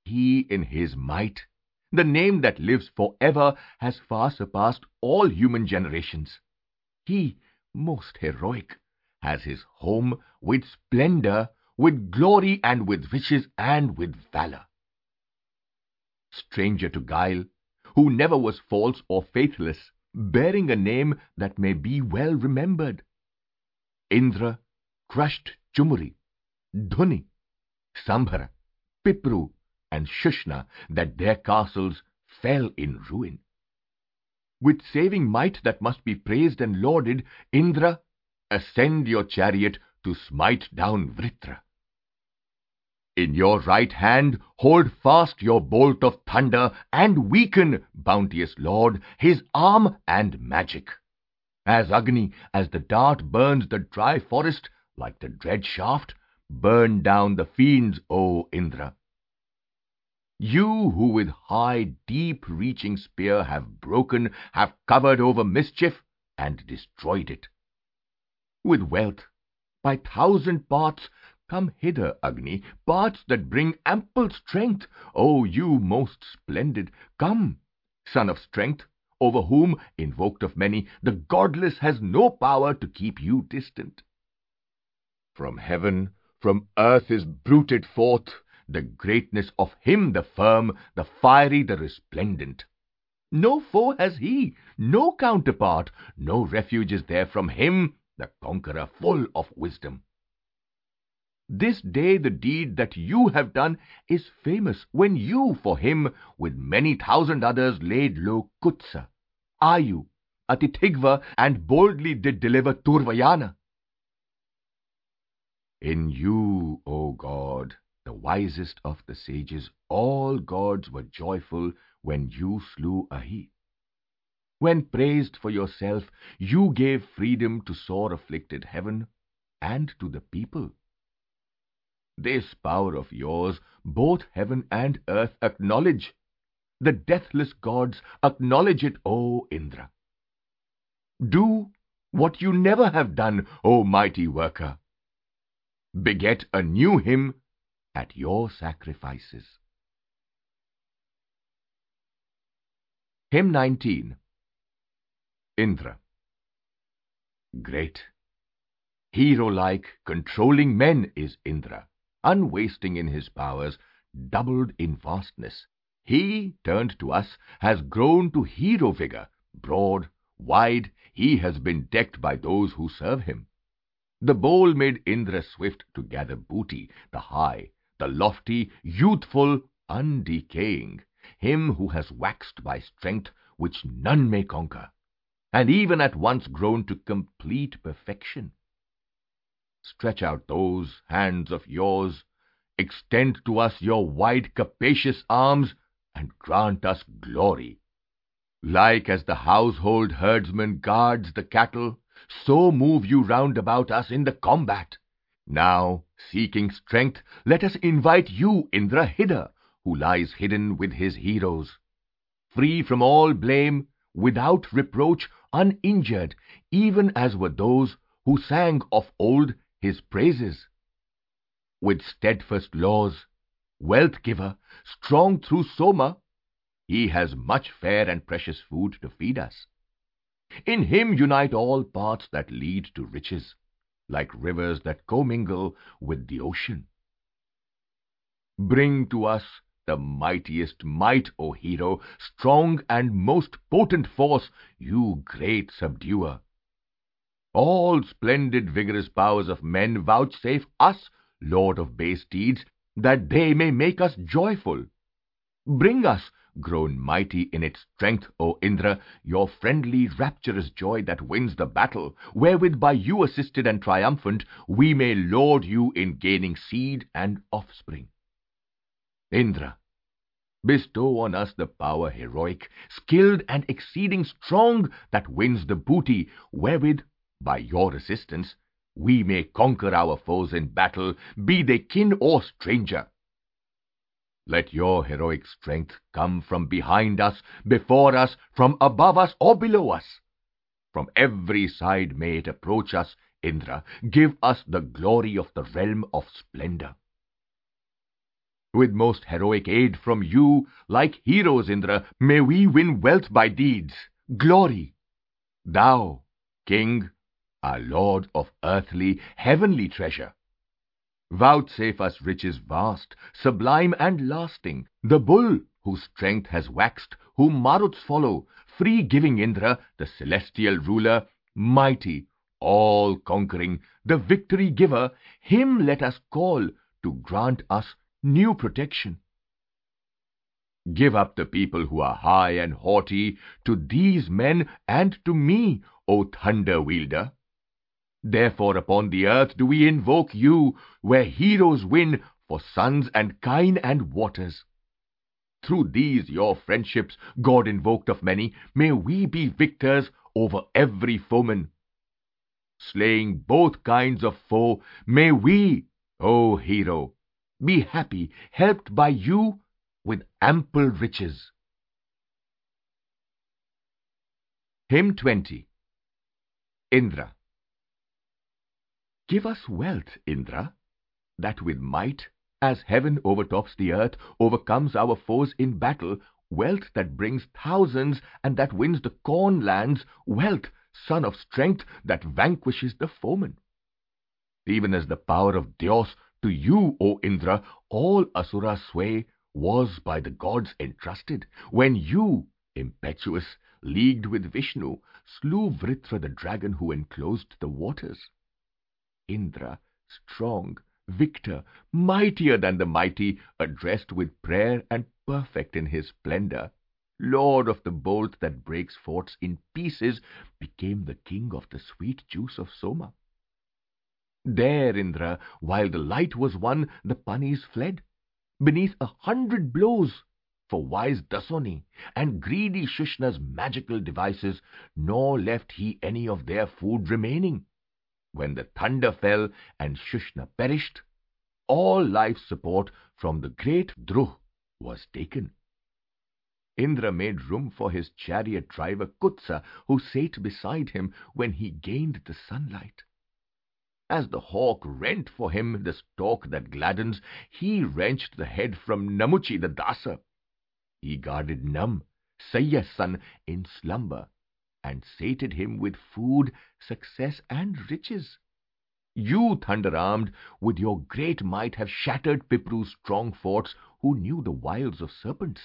He in his might, the name that lives forever, has far surpassed all human generations. He, most heroic, has his home with splendor, with glory, and with riches, and with valor. Stranger to guile, who never was false or faithless, bearing a name that may be well remembered. Indra crushed Chumuri, Dhuni, Sambhara, Pipru, and Shushna, that their castles fell in ruin. With saving might that must be praised and lauded, Indra, ascend your chariot to smite down Vritra. In your right hand hold fast your bolt of thunder, and weaken, bounteous Lord, his arm and magic. As Agni, as the dart burns the dry forest, like the dread shaft, burn down the fiends, O Indra. You who with high, deep-reaching spear have broken, have covered over mischief, and destroyed it. With wealth, by thousand parts, come hither, Agni, parts that bring ample strength. O you most splendid, come, son of strength, over whom, invoked of many, the godless has no power to keep you distant. From heaven, from earth is bruited forth the greatness of him the firm, the fiery, the resplendent. No foe has he, no counterpart, no refuge is there from him, the conqueror full of wisdom. This day the deed that you have done is famous, when you for him, with many thousand others, laid low Kutsa, Ayu, Atithigva, and boldly did deliver Turvayana. In you, O God, the wisest of the sages, all gods were joyful when you slew Ahi. When praised for yourself, you gave freedom to sore-afflicted heaven and to the people. This power of yours, both heaven and earth acknowledge. The deathless gods acknowledge it, O Indra. Do what you never have done, O mighty worker. Beget a new hymn at your sacrifices. Hymn nineteen. Indra. Great, hero-like, controlling men is Indra, unwasting in his powers, doubled in vastness. He, turned to us, has grown to hero vigor, broad, wide, he has been decked by those who serve him. The bowl made Indra swift to gather booty, the high, the lofty, youthful, undecaying, him who has waxed by strength which none may conquer, and even at once grown to complete perfection. Stretch out those hands of yours, extend to us your wide capacious arms, and grant us glory. Like as the household herdsman guards the cattle, so move you round about us in the combat. Now, seeking strength, let us invite you, Indra, hither, who lies hidden with his heroes. Free from all blame, without reproach, uninjured, even as were those who sang of old his praises. With steadfast laws, wealth-giver, strong through Soma, he has much fair and precious food to feed us. In him unite all paths that lead to riches, like rivers that commingle with the ocean. Bring to us the mightiest might, O hero, strong and most potent force, you great subduer. All splendid vigorous powers of men vouchsafe us, Lord of base deeds, that they may make us joyful. Bring us, grown mighty in its strength, O Indra, your friendly rapturous joy that wins the battle, wherewith by you assisted and triumphant, we may laud you in gaining seed and offspring. Indra, bestow on us the power heroic, skilled and exceeding strong, that wins the booty, wherewith, by your assistance, we may conquer our foes in battle, be they kin or stranger. Let your heroic strength come from behind us, before us, from above us, or below us. From every side may it approach us, Indra. Give us the glory of the realm of splendor. With most heroic aid from you, like heroes, Indra, may we win wealth by deeds, glory. Thou, King, our Lord of earthly, heavenly treasure, vouchsafe us riches vast, sublime and lasting, the bull whose strength has waxed, whom Maruts follow, free-giving Indra, the celestial ruler, mighty, all-conquering, the victory-giver, him let us call to grant us new protection. Give up the people who are high and haughty to these men and to me, O thunder-wielder. Therefore upon the earth do we invoke you, where heroes win for sons and kine and waters. Through these your friendships, God invoked of many, may we be victors over every foeman. Slaying both kinds of foe, may we, O hero, be happy, helped by you with ample riches. Hymn twenty. Indra. Give us wealth, Indra, that with might, as heaven overtops the earth, overcomes our foes in battle, wealth that brings thousands and that wins the corn lands, wealth, son of strength, that vanquishes the foeman. Even as the power of Dios to you, O Indra, all Asura sway, was by the gods entrusted, when you, impetuous, leagued with Vishnu, slew Vritra the dragon who enclosed the waters. Indra, strong, victor, mightier than the mighty, addressed with prayer and perfect in his splendor, lord of the bolt that breaks forts in pieces, became the king of the sweet juice of Soma. There, Indra, while the light was won, the Panis fled, beneath a hundred blows, for wise Dasoni and greedy Shushna's magical devices, nor left he any of their food remaining. When the thunder fell and Shushna perished, all life support from the great Dhruv was taken. Indra made room for his chariot driver Kutsa, who sate beside him when he gained the sunlight. As the hawk rent for him the stalk that gladdens, he wrenched the head from Namuchi the Dasa. He guarded Nam, Sayya's son, in slumber, and sated him with food, success, and riches. You, thunder-armed, with your great might have shattered Pipru's strong forts, who knew the wiles of serpents.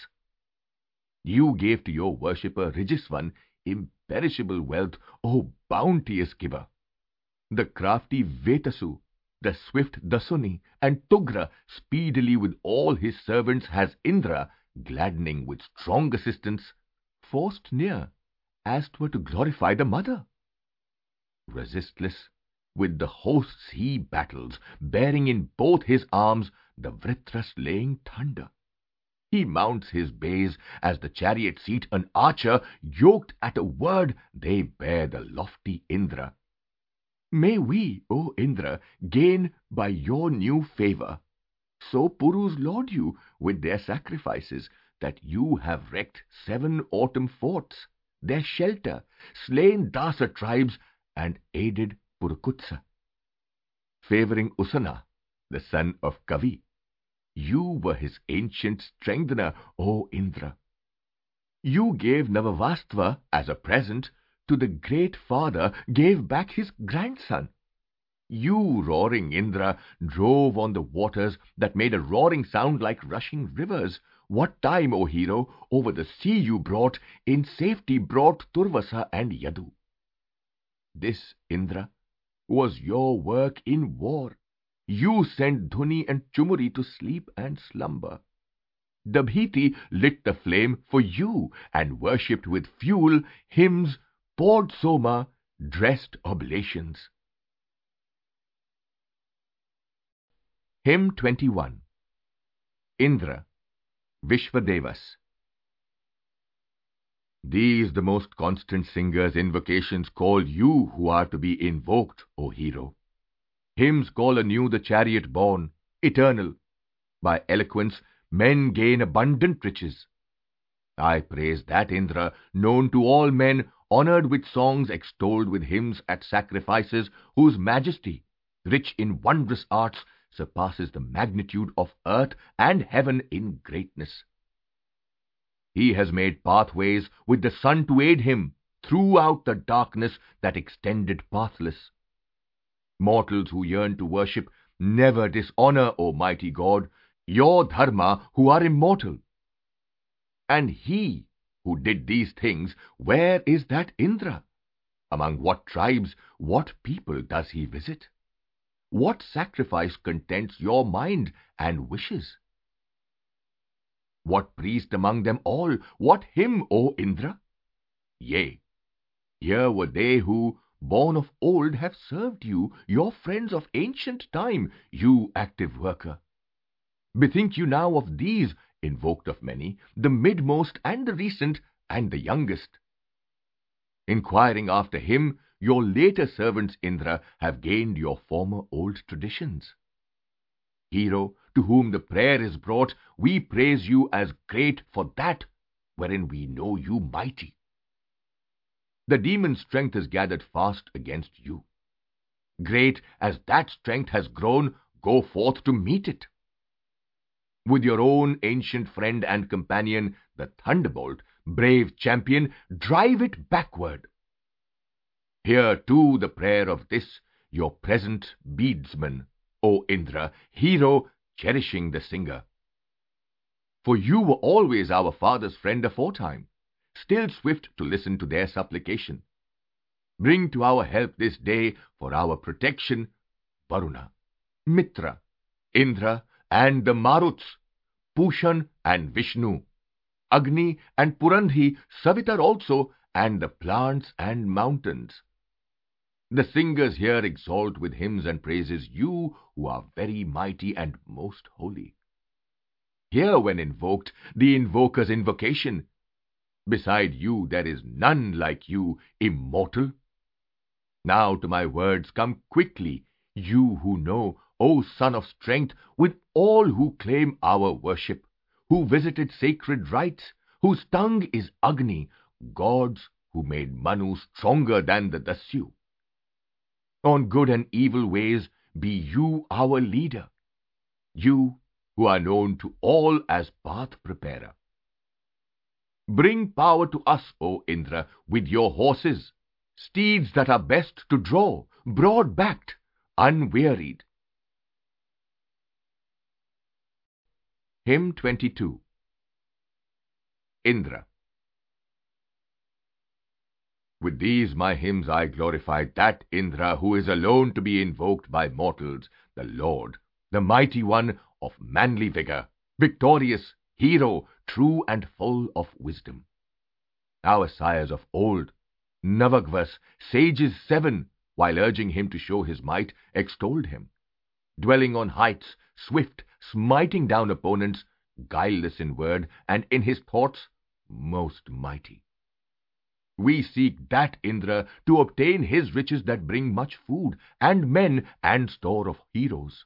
You gave to your worshipper Rijisvan imperishable wealth, O bounteous giver. The crafty Vetasu, the swift Dasuni, and Tugra speedily with all his servants has Indra, gladdening with strong assistance, forced near, as 'twere to glorify the mother. Resistless, with the hosts he battles, bearing in both his arms the Vritra-slaying thunder. He mounts his bays as the chariot seat an archer, yoked at a word they bear the lofty Indra. May we, O Indra, gain by your new favor. So Purus laud you with their sacrifices, that you have wrecked seven autumn forts, their shelter, slain Dasa tribes, and aided Purukutsa. Favoring Usana, the son of Kavi, you were his ancient strengthener, O Indra. You gave Navavastva as a present to the great father, gave back his grandson. You, roaring Indra, drove on the waters that made a roaring sound like rushing rivers. What time, O hero, over the sea you brought, in safety brought Turvasa and Yadu. This, Indra, was your work in war. You sent Dhuni and Chumuri to sleep and slumber. Dabhiti lit the flame for you, and worshipped with fuel, hymns, poured Soma, dressed oblations. Hymn twenty-one. Indra, Vishvadevas. These the most constant singers' invocations call you who are to be invoked, O hero. Hymns call anew the chariot born, eternal. By eloquence men gain abundant riches. I praise that Indra, known to all men, honored with songs, extolled with hymns at sacrifices, whose majesty, rich in wondrous arts, surpasses the magnitude of earth and heaven in greatness. He has made pathways with the sun to aid him throughout the darkness that extended pathless. Mortals who yearn to worship never dishonor, O mighty God, your dharma who are immortal. And he who did these things, where is that Indra? Among what tribes, what people does he visit? What sacrifice contents your mind and wishes? What priest among them all, what hymn, O Indra? Yea, here were they who, born of old, have served you, your friends of ancient time, you active worker. Bethink you now of these, invoked of many, the midmost and the recent and the youngest. Inquiring after him, your later servants, Indra, have gained your former old traditions. Hero, to whom the prayer is brought, we praise you as great for that wherein we know you mighty. The demon's strength is gathered fast against you. Great as that strength has grown, go forth to meet it. With your own ancient friend and companion, the thunderbolt, brave champion, drive it backward. Hear too the prayer of this, your present beadsman, O Indra, hero, cherishing the singer. For you were always our father's friend aforetime, still swift to listen to their supplication. Bring to our help this day for our protection Varuna, Mitra, Indra, and the Maruts, Pushan and Vishnu, Agni and Purandhi, Savitar also, and the plants and mountains. The singers here exalt with hymns and praises you who are very mighty and most holy. Hear when invoked the invoker's invocation. Beside you there is none like you, immortal. Now to my words come quickly, you who know, O Son of Strength, with all who claim our worship, who visited sacred rites, whose tongue is Agni, gods who made Manu stronger than the Dasyu. On good and evil ways be you our leader, you who are known to all as path preparer. Bring power to us, O Indra, with your horses, steeds that are best to draw, broad-backed, unwearied. Hymn twenty-two. Indra. With these my hymns I glorify that Indra who is alone to be invoked by mortals, the Lord, the mighty one of manly vigor, victorious, hero, true and full of wisdom. Our sires of old, Navagvas, sages seven, while urging him to show his might, extolled him. Dwelling on heights, swift, smiting down opponents, guileless in word, and in his thoughts, most mighty. We seek that Indra to obtain his riches that bring much food, and men, and store of heroes.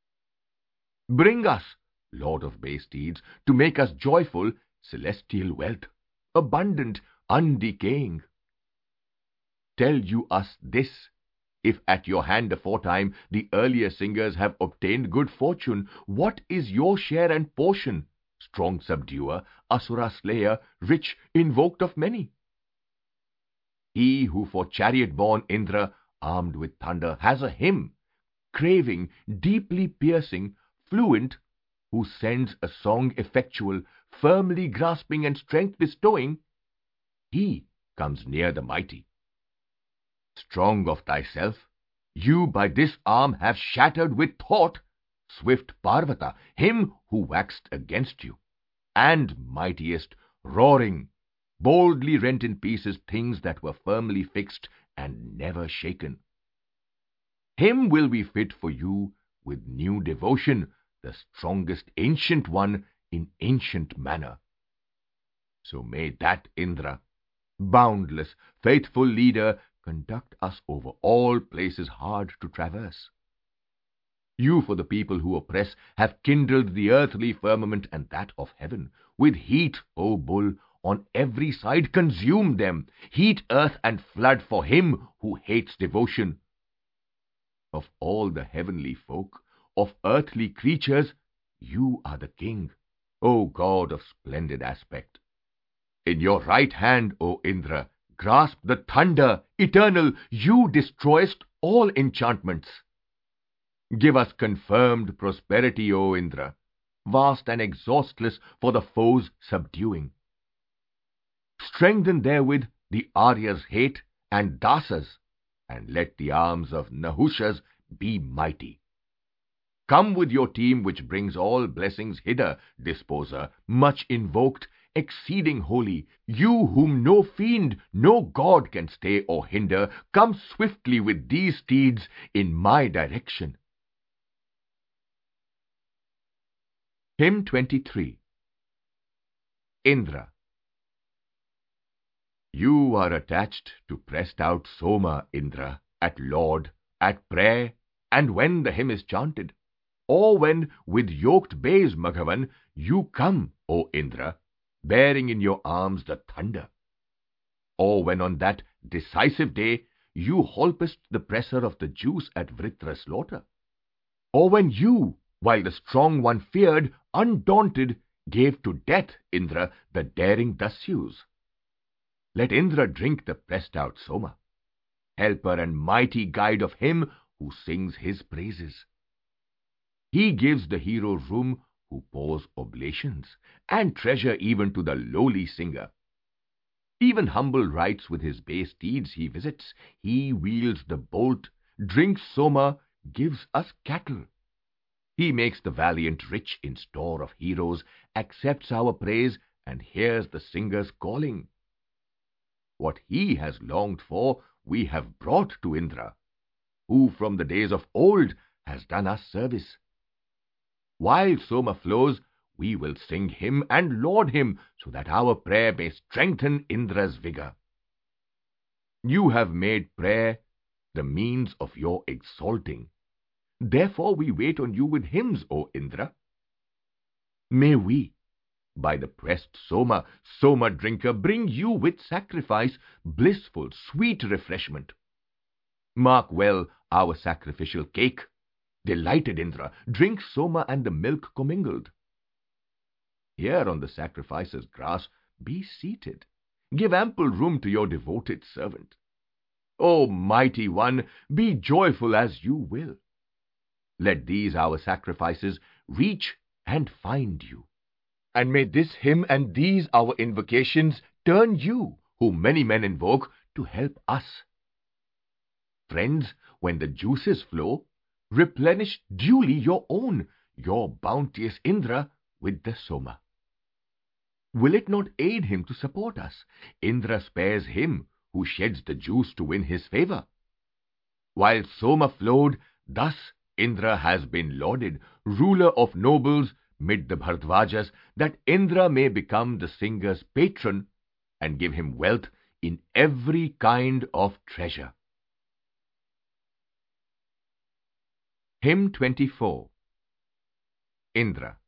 Bring us, Lord of base deeds, to make us joyful, celestial wealth, abundant, undecaying. Tell you us this, if at your hand aforetime the earlier singers have obtained good fortune, what is your share and portion, strong subduer, asura slayer, rich, invoked of many? He who for chariot-born Indra, armed with thunder, has a hymn, craving, deeply piercing, fluent, who sends a song effectual, firmly grasping and strength bestowing, he comes near the mighty. Strong of thyself, you by this arm have shattered with thought swift Parvata, him who waxed against you, and mightiest, roaring, boldly rent in pieces things that were firmly fixed and never shaken. Him will we fit for you with new devotion, the strongest ancient one in ancient manner. So may that Indra, boundless, faithful leader, conduct us over all places hard to traverse. You for the people who oppress have kindled the earthly firmament and that of heaven. With heat, O bull, on every side consume them. Heat earth and flood for him who hates devotion. Of all the heavenly folk, of earthly creatures, you are the king, O god of splendid aspect. In your right hand, O Indra, grasp the thunder eternal. You destroyest all enchantments. Give us confirmed prosperity, O Indra, vast and exhaustless for the foes subduing. Strengthen therewith the Aryas' hate and Dasas, and let the arms of Nahushas be mighty. Come with your team which brings all blessings hither, Disposer, much invoked, exceeding holy, you whom no fiend, no god can stay or hinder, come swiftly with these steeds in my direction. Hymn twenty-three. Indra. You are attached to pressed out Soma, Indra, at laud, at prayer, and when the hymn is chanted, or when with yoked bays, Maghavan, you come, O Indra, bearing in your arms the thunder, or when on that decisive day you holpest the presser of the Jews at Vritra's slaughter, or when you, while the strong one feared, undaunted, gave to death, Indra, the daring Dasyus. Let Indra drink the pressed out Soma, helper and mighty guide of him who sings his praises. He gives the hero room who pours oblations, and treasure even to the lowly singer. Even humble rites with his bay steeds he visits. He wields the bolt, drinks Soma, gives us cattle. He makes the valiant rich in store of heroes, accepts our praise, and hears the singer's calling. What he has longed for, we have brought to Indra, who from the days of old has done us service. While Soma flows, we will sing him and laud him, so that our prayer may strengthen Indra's vigor. You have made prayer the means of your exalting. Therefore we wait on you with hymns, O Indra. May we, by the pressed Soma, Soma drinker, bring you with sacrifice blissful, sweet refreshment. Mark well our sacrificial cake. Delighted Indra, drink Soma and the milk commingled. Here on the sacrifice's grass be seated. Give ample room to your devoted servant. O mighty one, be joyful as you will. Let these our sacrifices reach and find you. And may this hymn and these our invocations turn you, whom many men invoke, to help us. Friends, when the juices flow, replenish duly your own, your bounteous Indra, with the Soma. Will it not aid him to support us? Indra spares him who sheds the juice to win his favor. While Soma flowed, thus Indra has been lauded, ruler of nobles mid the Bharadvajas, that Indra may become the singer's patron and give him wealth in every kind of treasure. Hymn twenty-four. Indra.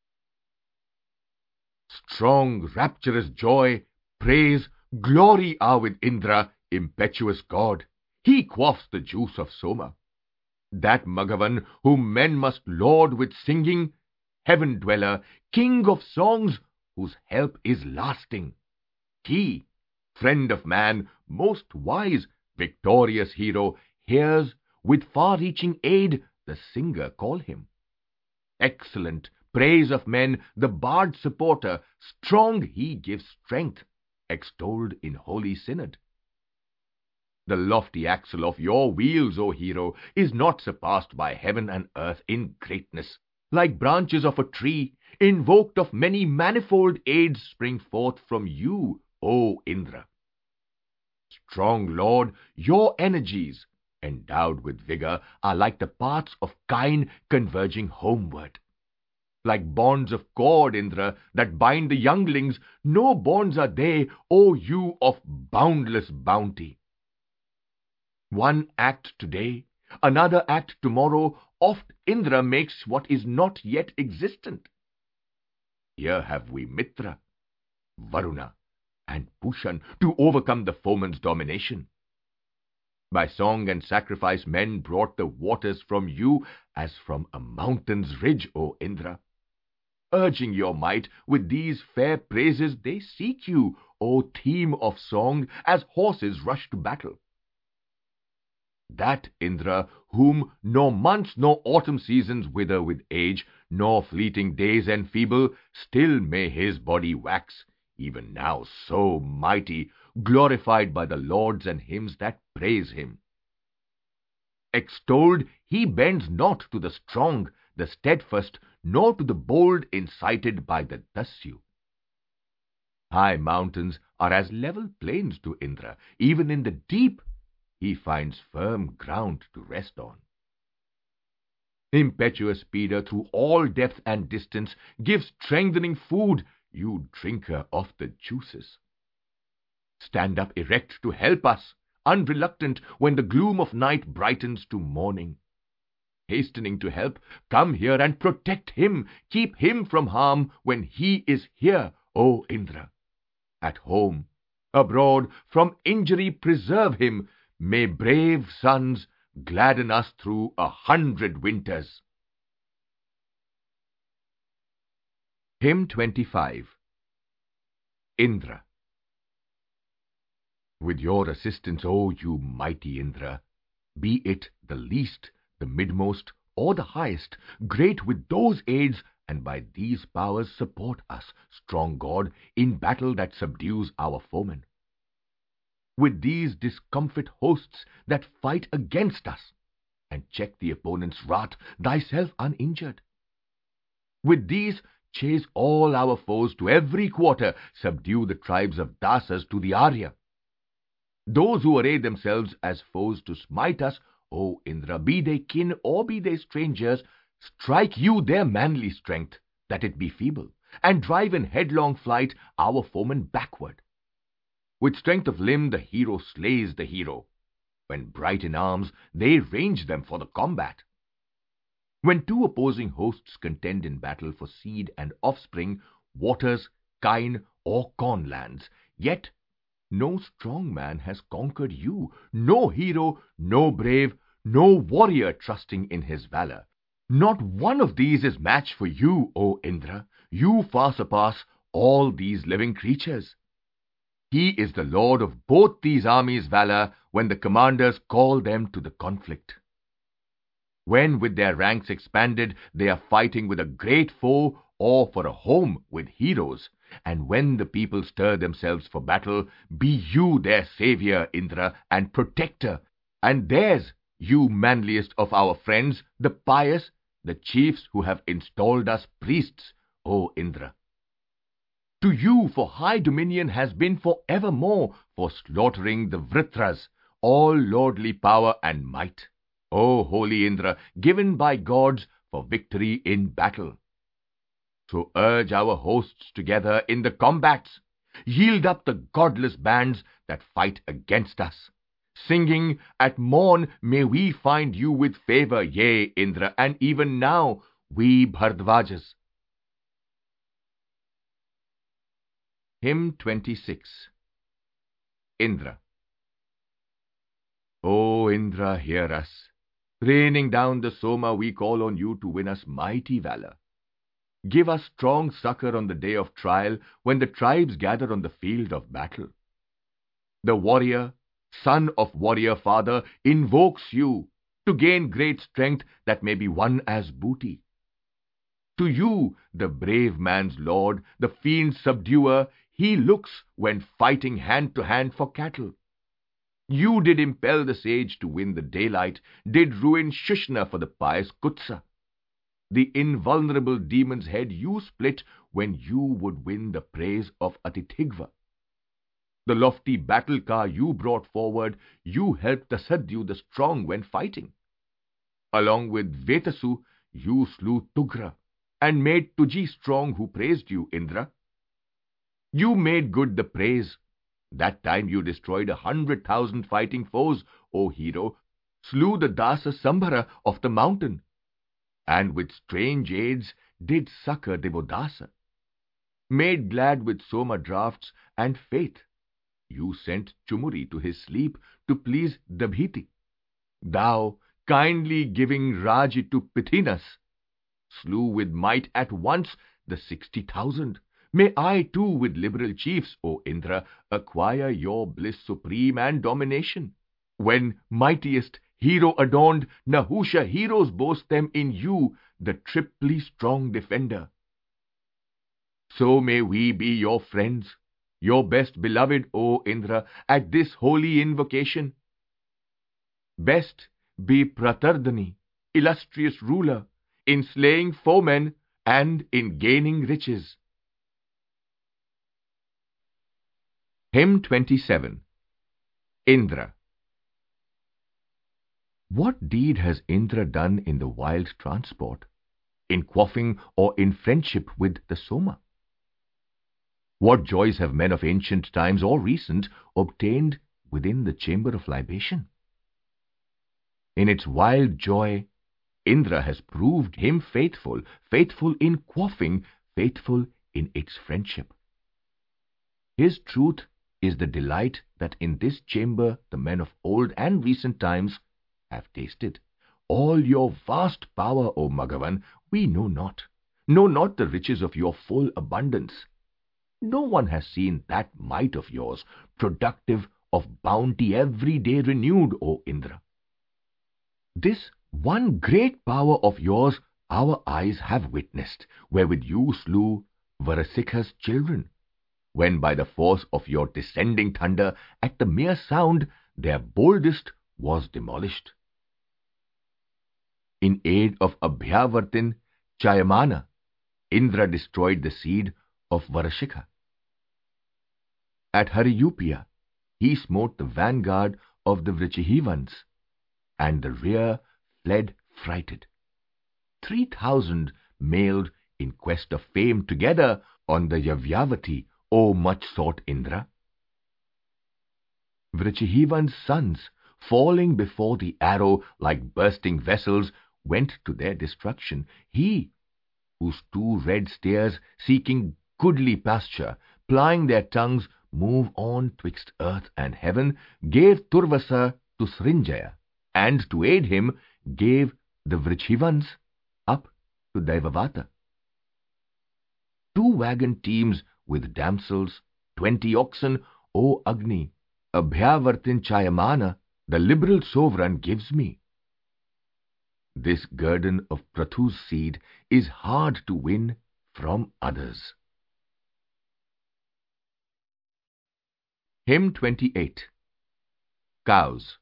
Strong, rapturous joy, praise, glory are with Indra, impetuous god. He quaffs the juice of Soma. That Maghavan whom men must laud with singing, heaven dweller, king of songs, whose help is lasting. He, friend of man, most wise, victorious hero, hears with far-reaching aid the singer call him. Excellent, praise of men, the bard supporter, strong he gives strength, extolled in holy synod. The lofty axle of your wheels, O hero, is not surpassed by heaven and earth in greatness. Like branches of a tree, invoked of many manifold aids, spring forth from you, O Indra. Strong Lord, your energies, endowed with vigor, are like the paths of kine converging homeward. Like bonds of cord, Indra, that bind the younglings, no bonds are they, O you of boundless bounty. One act today, another act tomorrow, oft Indra makes what is not yet existent. Here have we Mitra, Varuna, and Pushan to overcome the foeman's domination. By song and sacrifice men brought the waters from you as from a mountain's ridge, O Indra. Urging your might with these fair praises, they seek you, O theme of song, as horses rush to battle. That Indra, whom nor months nor autumn seasons wither with age, nor fleeting days enfeeble, still may his body wax, even now so mighty, glorified by the lauds and hymns that praise him. Extolled, he bends not to the strong, the steadfast, nor to the bold incited by the Dasyu. High mountains are as level plains to Indra. Even in the deep he finds firm ground to rest on. Impetuous speeder through all depth and distance, give strengthening food, you drinker of the juices. Stand up erect to help us, unreluctant, when the gloom of night brightens to morning. Hastening to help, come here and protect him, keep him from harm when he is here, O Indra. At home, abroad, from injury preserve him. May brave sons gladden us through a hundred winters. Hymn twenty-five. Indra. With your assistance, O you mighty Indra, be it the least, the midmost, or the highest, great with those aids, and by these powers support us, strong God, in battle that subdues our foemen. With these discomfit hosts that fight against us, and check the opponent's wrath, thyself uninjured. With these chase all our foes to every quarter, subdue the tribes of Dasas to the Arya. Those who array themselves as foes to smite us, O Indra, be they kin or be they strangers, strike you their manly strength, that it be feeble, and drive in headlong flight our foemen backward. With strength of limb the hero slays the hero. When bright in arms, they range them for the combat. When two opposing hosts contend in battle for seed and offspring, waters, kine, or corn lands, yet no strong man has conquered you, no hero, no brave, no warrior trusting in his valor. Not one of these is match for you, O Indra. You far surpass all these living creatures. He is the lord of both these armies' valor when the commanders call them to the conflict. When with their ranks expanded they are fighting with a great foe or for a home with heroes, and when the people stir themselves for battle, be you their savior, Indra, and protector, and theirs, you manliest of our friends, the pious, the chiefs who have installed us priests, O Indra. To you for high dominion has been for evermore, for slaughtering the Vritras, all lordly power and might, O holy Indra, given by gods for victory in battle. So urge our hosts together in the combats, yield up the godless bands that fight against us. Singing, at morn may we find you with favor, yea, Indra, and even now, we Bhardvajas. Hymn twenty-six. Indra. O Indra, hear us. Raining down the Soma, we call on you to win us mighty valor. Give us strong succor on the day of trial, when the tribes gather on the field of battle. The warrior, son of warrior father, invokes you to gain great strength that may be won as booty. To you, the brave man's lord, the fiend's subduer, he looks when fighting hand to hand for cattle. You did impel the sage to win the daylight, did ruin Shushna for the pious Kutsa. The invulnerable demon's head you split when you would win the praise of Atitigva. The lofty battle car you brought forward, you helped the subdue the strong when fighting. Along with Vetasu, you slew Tugra, and made Tuji strong who praised you, Indra. You made good the praise. That time you destroyed a hundred thousand fighting foes, O hero, slew the Dasa Sambhara of the mountain, and with strange aids did succor Devodasa, made glad with Soma draughts and faith. You sent Chumuri to his sleep to please Dabhiti. Thou, kindly giving Raji to Pithinas, slew with might at once the sixty thousand. May I too with liberal chiefs, O Indra, acquire your bliss supreme and domination. When mightiest hero adorned, Nahusha heroes boast them in you, the triply strong defender. So may we be your friends, your best beloved, O Indra, at this holy invocation. Best be Pratardhani, illustrious ruler, in slaying foemen and in gaining riches. Hymn twenty-seven. Indra. What deed has Indra done in the wild transport, in quaffing or in friendship with the Soma? What joys have men of ancient times or recent obtained within the chamber of libation? In its wild joy, Indra has proved him faithful, faithful in quaffing, faithful in its friendship. His truth is the delight that in this chamber the men of old and recent times have tasted. All your vast power, O Magavan, we know not, know not the riches of your full abundance. No one has seen that might of yours, productive of bounty every day renewed, O Indra. This one great power of yours our eyes have witnessed, wherewith you slew Varasikha's children, when by the force of your descending thunder, at the mere sound, their boldest was demolished. In aid of Abhyavartin Chayamana, Indra destroyed the seed of Varashikha. At Hariyupia, he smote the vanguard of the Vrichihivans, and the rear fled frighted. Three thousand mailed in quest of fame together on the Yavyavati, O much sought Indra. Vrichihivan's sons, falling before the arrow like bursting vessels, went to their destruction. He, whose two red steers, seeking goodly pasture, plying their tongues, move on twixt earth and heaven, gave Turvasa to Srinjaya, and to aid him gave the Vrichhivans up to Daivavata. Two wagon teams with damsels, twenty oxen, O Agni, Abhyavartin Chayamana, the liberal sovereign gives me. This guerdon of Prathu's seed is hard to win from others. Hymn twenty-eight. Cows.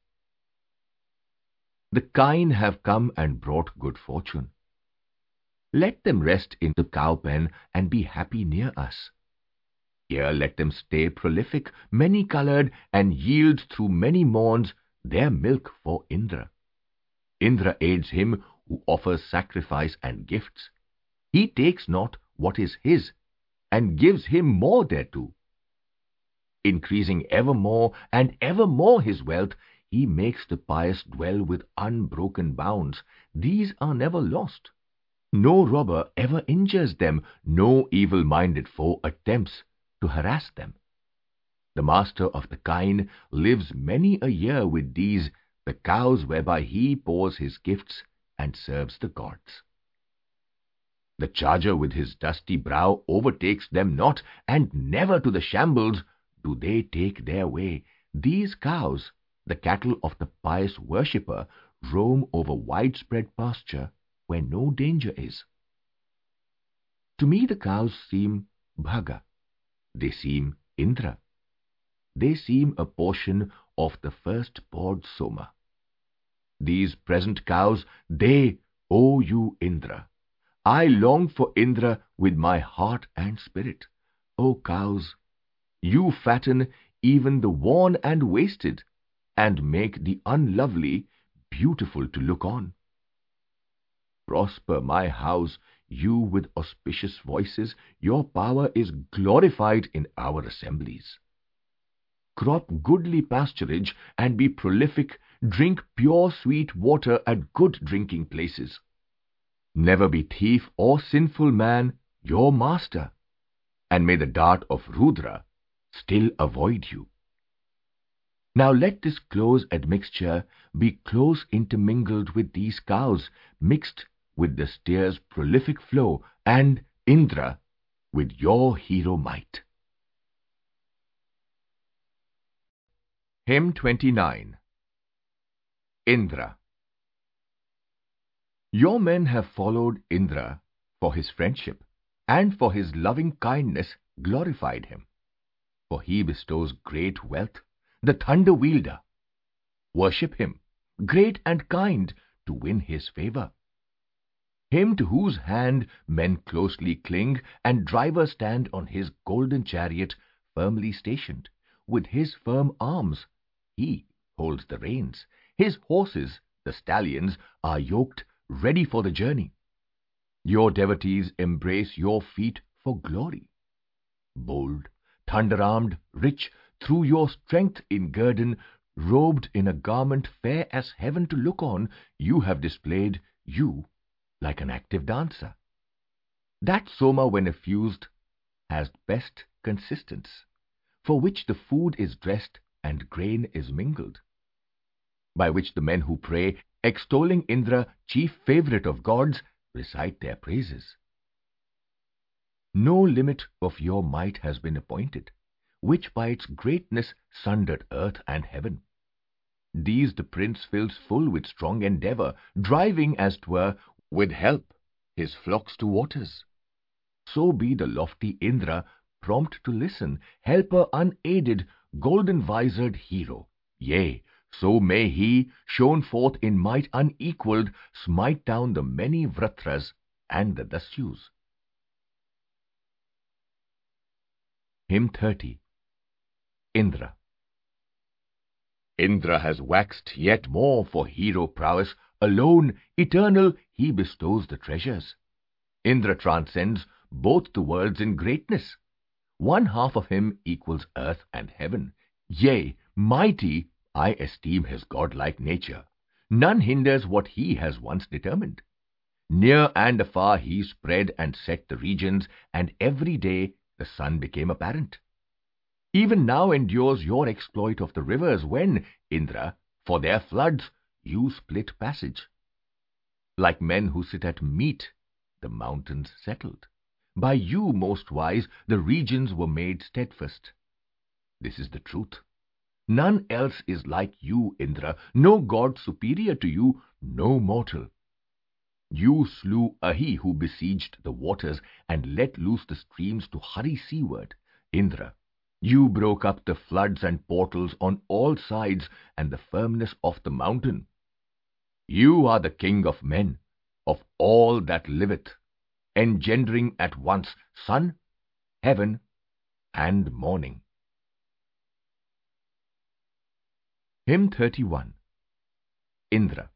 The kine have come and brought good fortune. Let them rest in the cow pen and be happy near us. Here let them stay prolific, many-coloured, and yield through many morns their milk for Indra. Indra aids him who offers sacrifice and gifts. He takes not what is his, and gives him more thereto. Increasing ever more and ever more his wealth, he makes the pious dwell with unbroken bounds. These are never lost. No robber ever injures them, no evil-minded foe attempts to harass them. The master of the kine lives many a year with these, the cows whereby he pours his gifts and serves the gods. The charger with his dusty brow overtakes them not, and never to the shambles do they take their way. These cows, the cattle of the pious worshipper, roam over widespread pasture where no danger is. To me the cows seem Bhaga, they seem Indra, they seem a portion of the first poured Soma. These present cows, they owe you Indra. I long for Indra with my heart and spirit. O cows, you fatten even the worn and wasted, and make the unlovely beautiful to look on. Prosper my house, you with auspicious voices, your power is glorified in our assemblies. Crop goodly pasturage and be prolific, drink pure sweet water at good drinking places. Never be thief or sinful man your master, and may the dart of Rudra still avoid you. Now let this close admixture be close intermingled with these cows, mixed with the steer's prolific flow, and Indra, with your hero might. Hymn twenty-nine. Indra. Your men have followed Indra for his friendship, and for his loving kindness glorified him. For he bestows great wealth, the thunder wielder. Worship him, great and kind, to win his favor. Him to whose hand men closely cling, and drivers stand on his golden chariot firmly stationed. With his firm arms he holds the reins. His horses, the stallions, are yoked, ready for the journey. Your devotees embrace your feet for glory. Bold, thunder-armed, rich, through your strength enguerdon, robed in a garment fair as heaven to look on, you have displayed you like an active dancer. That Soma, when effused, has best consistence, for which the food is dressed and grain is mingled, by which the men who pray, extolling Indra, chief favorite of gods, recite their praises. No limit of your might has been appointed, which by its greatness sundered earth and heaven. These the prince fills full with strong endeavor, driving, as 'twere, with help his flocks to waters. So be the lofty Indra prompt to listen, helper unaided, golden-visored hero. Yea, so may he, shown forth in might unequalled, smite down the many Vratras and the Dasyus. Hymn thirty. Indra. Indra has waxed yet more for hero prowess. Alone, eternal, he bestows the treasures. Indra transcends both the worlds in greatness. One half of him equals earth and heaven. Yea, mighty, I esteem his godlike nature. None hinders what he has once determined. Near and afar he spread and set the regions, and every day the sun became apparent. Even now endures your exploit of the rivers, when, Indra, for their floods you split passage. Like men who sit at meat, the mountains settled. By you, most wise, the regions were made steadfast. This is the truth. None else is like you, Indra, no god superior to you, no mortal. You slew Ahi, who besieged the waters and let loose the streams to hurry seaward. Indra, you broke up the floods and portals on all sides and the firmness of the mountain. You are the king of men, of all that liveth, engendering at once sun, heaven, and morning. Hymn thirty-one. Indra.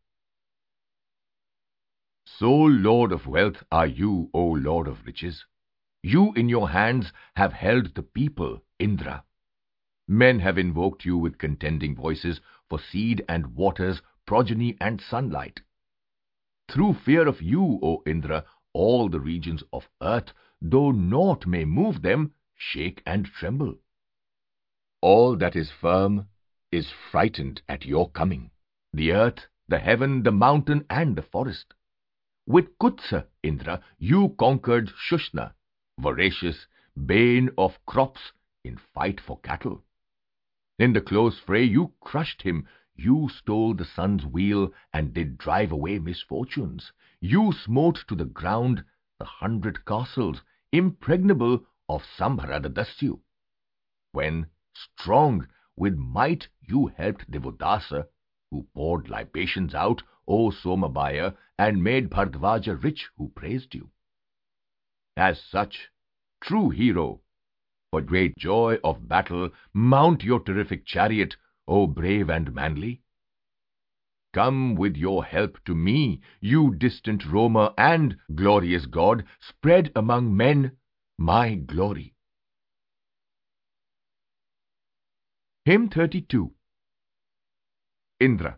Sole Lord of wealth are you, O Lord of riches. You in your hands have held the people, Indra. Men have invoked you with contending voices for seed and waters, progeny and sunlight. Through fear of you, O Indra, all the regions of earth, though naught may move them, shake and tremble. All that is firm is frightened at your coming, the earth, the heaven, the mountain, and the forest. With Kutsa, Indra, you conquered Shushna, voracious, bane of crops, in fight for cattle. In the close fray you crushed him. You stole the sun's wheel and did drive away misfortunes. You smote to the ground the hundred castles, impregnable, of Sambhara the Dasyu. When, strong, with might you helped Devodasa, who poured libations out, O Somabaya, and made Bhardvaja rich, who praised you. As such, true hero, for great joy of battle, mount your terrific chariot, O brave and manly. Come with your help to me, you distant roamer and glorious God, spread among men my glory. Hymn thirty-two. Indra.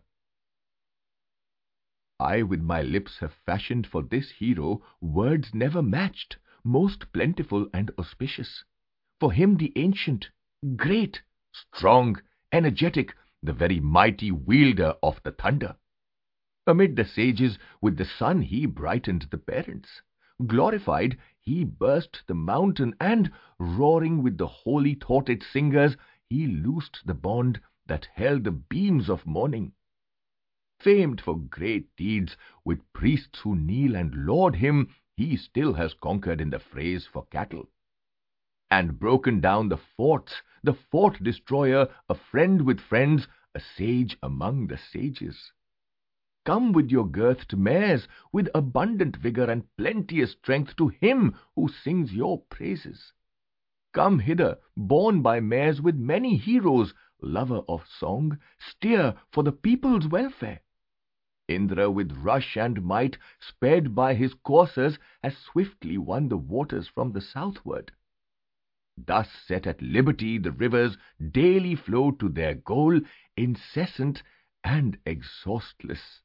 I with my lips have fashioned for this hero words never matched, most plentiful and auspicious. For him the ancient, great, strong, energetic, the very mighty wielder of the thunder. Amid the sages with the sun he brightened the parents. Glorified, he burst the mountain, and, roaring with the holy thoughted singers, he loosed the bond that held the beams of morning. Famed for great deeds, with priests who kneel and laud him, he still has conquered in the frays for cattle, and broken down the forts, the fort destroyer, a friend with friends, a sage among the sages. Come with your girthed mares, with abundant vigor and plenteous strength, to him who sings your praises. Come hither, borne by mares with many heroes, lover of song, steer for the people's welfare. Indra with rush and might, sped by his coursers, has swiftly won the waters from the southward. Thus set at liberty, the rivers daily flow to their goal, incessant and exhaustless.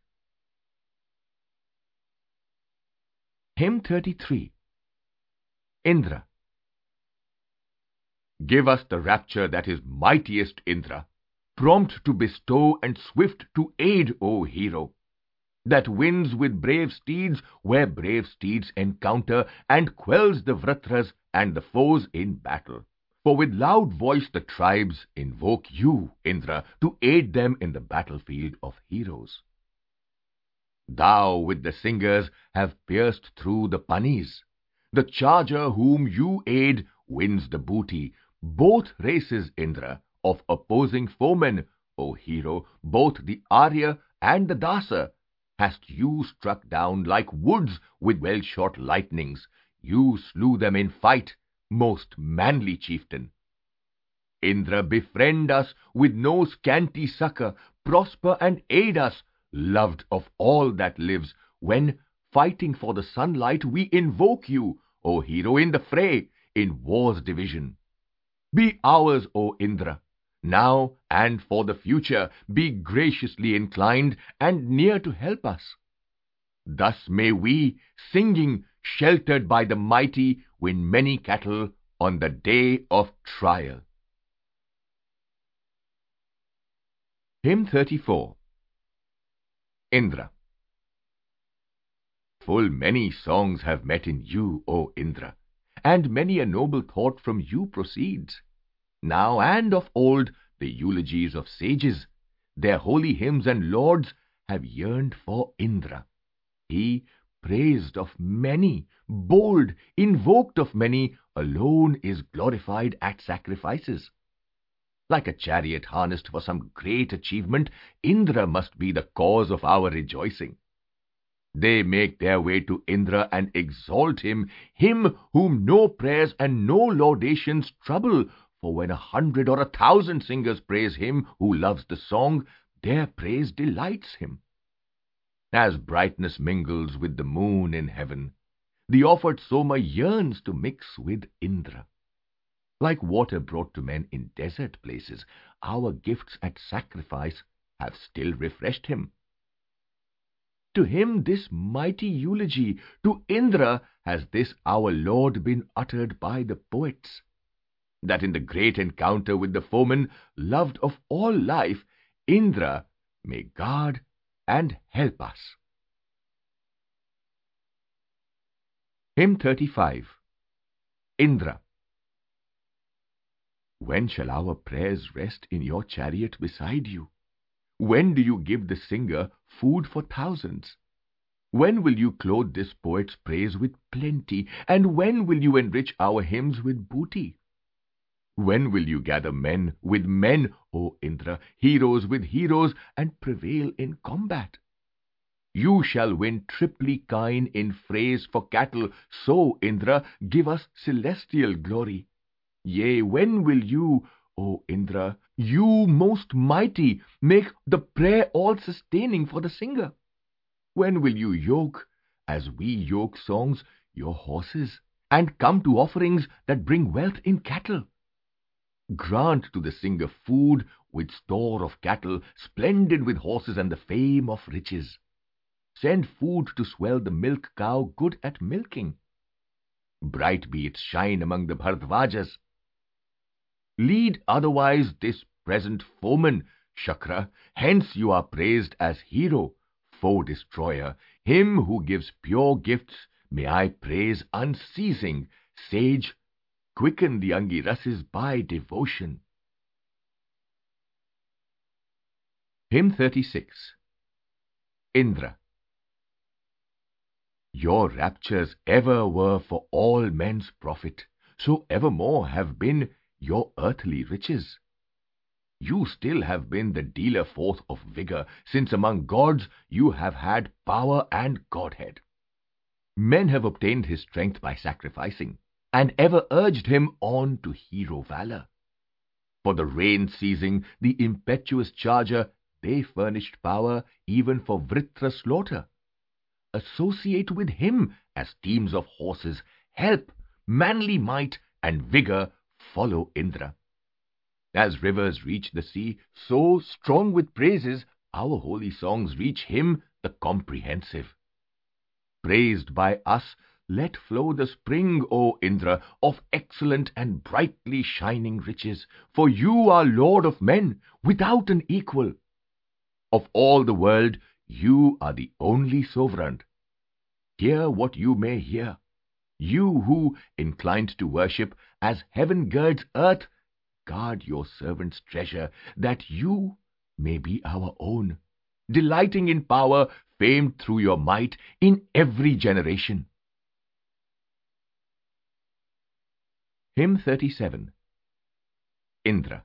Hymn thirty-three. Indra. Give us the rapture that is mightiest, Indra, prompt to bestow and swift to aid, O hero, that wins with brave steeds where brave steeds encounter, and quells the Vratras and the foes in battle. For with loud voice the tribes invoke you, Indra, to aid them in the battlefield of heroes. Thou with the singers have pierced through the panis. The charger whom you aid wins the booty. Both races, Indra, of opposing foemen, O hero, both the Arya and the Dasa, hast you struck down like woods with well-shot lightnings. You slew them in fight, most manly chieftain. Indra, befriend us with no scanty succor, prosper and aid us, loved of all that lives, when, fighting for the sunlight, we invoke you, O hero, in the fray, in war's division. Be ours, O Indra, now and for the future, be graciously inclined and near to help us. Thus may we, singing, sheltered by the mighty, win many cattle on the day of trial. Hymn thirty-four. Indra. Full many songs have met in you, O Indra, and many a noble thought from you proceeds. Now and of old the eulogies of sages, their holy hymns and lords, have yearned for Indra. He, praised of many, bold, invoked of many, alone is glorified at sacrifices. Like a chariot harnessed for some great achievement, Indra must be the cause of our rejoicing. They make their way to Indra and exalt him, him whom no prayers and no laudations trouble, for when a hundred or a thousand singers praise him who loves the song, their praise delights him. As brightness mingles with the moon in heaven, the offered Soma yearns to mix with Indra. Like water brought to men in desert places, our gifts at sacrifice have still refreshed him. To him this mighty eulogy, to Indra has this our Lord been uttered by the poets, that in the great encounter with the foeman, loved of all life, Indra may guard and help us. Hymn thirty-five. Indra. When shall our prayers rest in your chariot beside you? When do you give the singer food for thousands? When will you clothe this poet's praise with plenty? And when will you enrich our hymns with booty? When will you gather men with men, O Indra, heroes with heroes, and prevail in combat? You shall win triply kine in frays for cattle, so, Indra, give us celestial glory. Yea, when will you, O Indra, you most mighty, make the prayer all-sustaining for the singer? When will you yoke, as we yoke songs, your horses, and come to offerings that bring wealth in cattle? Grant to the singer food with store of cattle, splendid with horses and the fame of riches. Send food to swell the milk cow good at milking. Bright be its shine among the Bharadvajas. Lead otherwise this present foeman, Shakra, hence you are praised as hero, foe destroyer, him who gives pure gifts, may I praise unceasing, sage, quicken the Angirasas by devotion. Hymn thirty-six. Indra. Your raptures ever were for all men's profit, so evermore have been your earthly riches. You still have been the dealer forth of vigor, since among gods you have had power and godhead. Men have obtained his strength by sacrificing, and ever urged him on to hero valor. For the rain seizing the impetuous charger, they furnished power even for Vritra slaughter. Associate with him as teams of horses, help, manly might, and vigor follow Indra. As rivers reach the sea, so, strong with praises, our holy songs reach him, the comprehensive. Praised by us, let flow the spring, O Indra, of excellent and brightly shining riches, for you are Lord of men, without an equal. Of all the world, you are the only sovereign. Hear what you may hear. You who, inclined to worship, as heaven girds earth, guard your servant's treasure, that you may be our own, delighting in power, famed through your might in every generation. Hymn thirty-seven. Indra.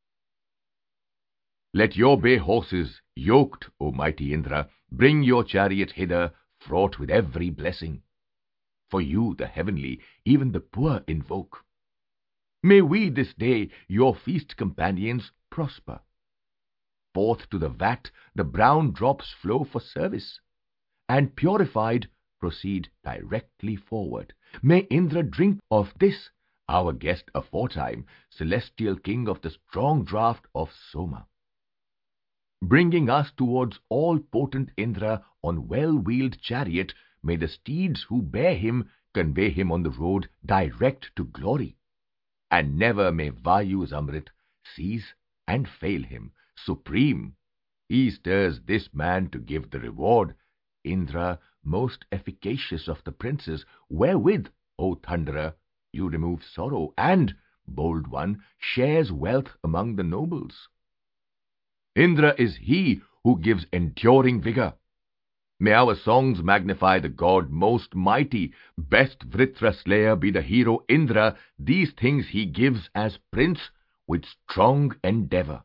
Let your bay horses, yoked, O mighty Indra, bring your chariot hither, fraught with every blessing. For you, the heavenly, even the poor invoke. May we this day, your feast companions, prosper. Forth to the vat the brown drops flow for service, and purified proceed directly forward. May Indra drink of this, our guest aforetime, celestial king of the strong draught of Soma. Bringing us towards all-potent Indra on well-wheeled chariot, may the steeds who bear him convey him on the road direct to glory. And never may Vayu's Amrit cease and fail him. Supreme, he stirs this man to give the reward. Indra, most efficacious of the princes, wherewith, O Thunderer, you remove sorrow, and, bold one, shares wealth among the nobles. Indra is he who gives enduring vigor. May our songs magnify the god most mighty. Best Vritra slayer be the hero Indra. These things he gives as prince with strong endeavor.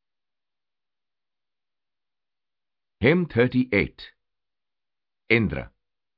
Hymn thirty-eight. Indra.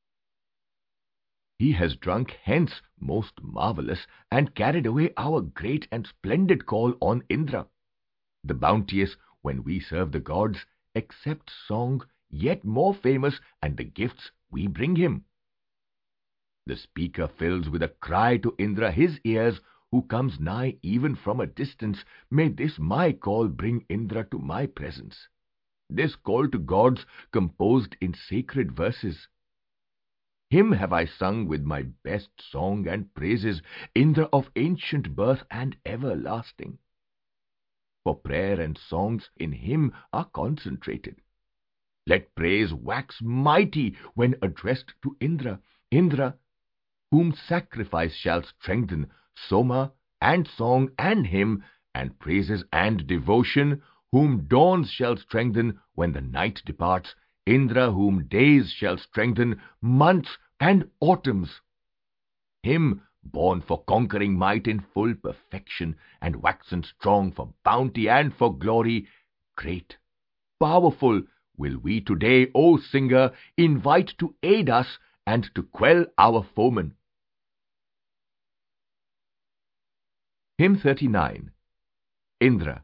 He has drunk hence most marvelous, and carried away our great and splendid call on Indra. The bounteous, when we serve the gods, accept song yet more famous, and the gifts we bring him. The speaker fills with a cry to Indra his ears, who comes nigh even from a distance. May this my call bring Indra to my presence. This call to gods composed in sacred verses. Him have I sung with my best song and praises, Indra of ancient birth and everlasting. For prayer and songs in him are concentrated. Let praise wax mighty when addressed to Indra, Indra, whom sacrifice shall strengthen, Soma and song and hymn, and praises and devotion, whom dawns shall strengthen when the night departs, Indra, whom days shall strengthen, months and autumns. Him, born for conquering might in full perfection, and waxen strong for bounty and for glory, great, powerful, will we today, O singer, invite to aid us and to quell our foemen. Hymn thirty-nine. Indra.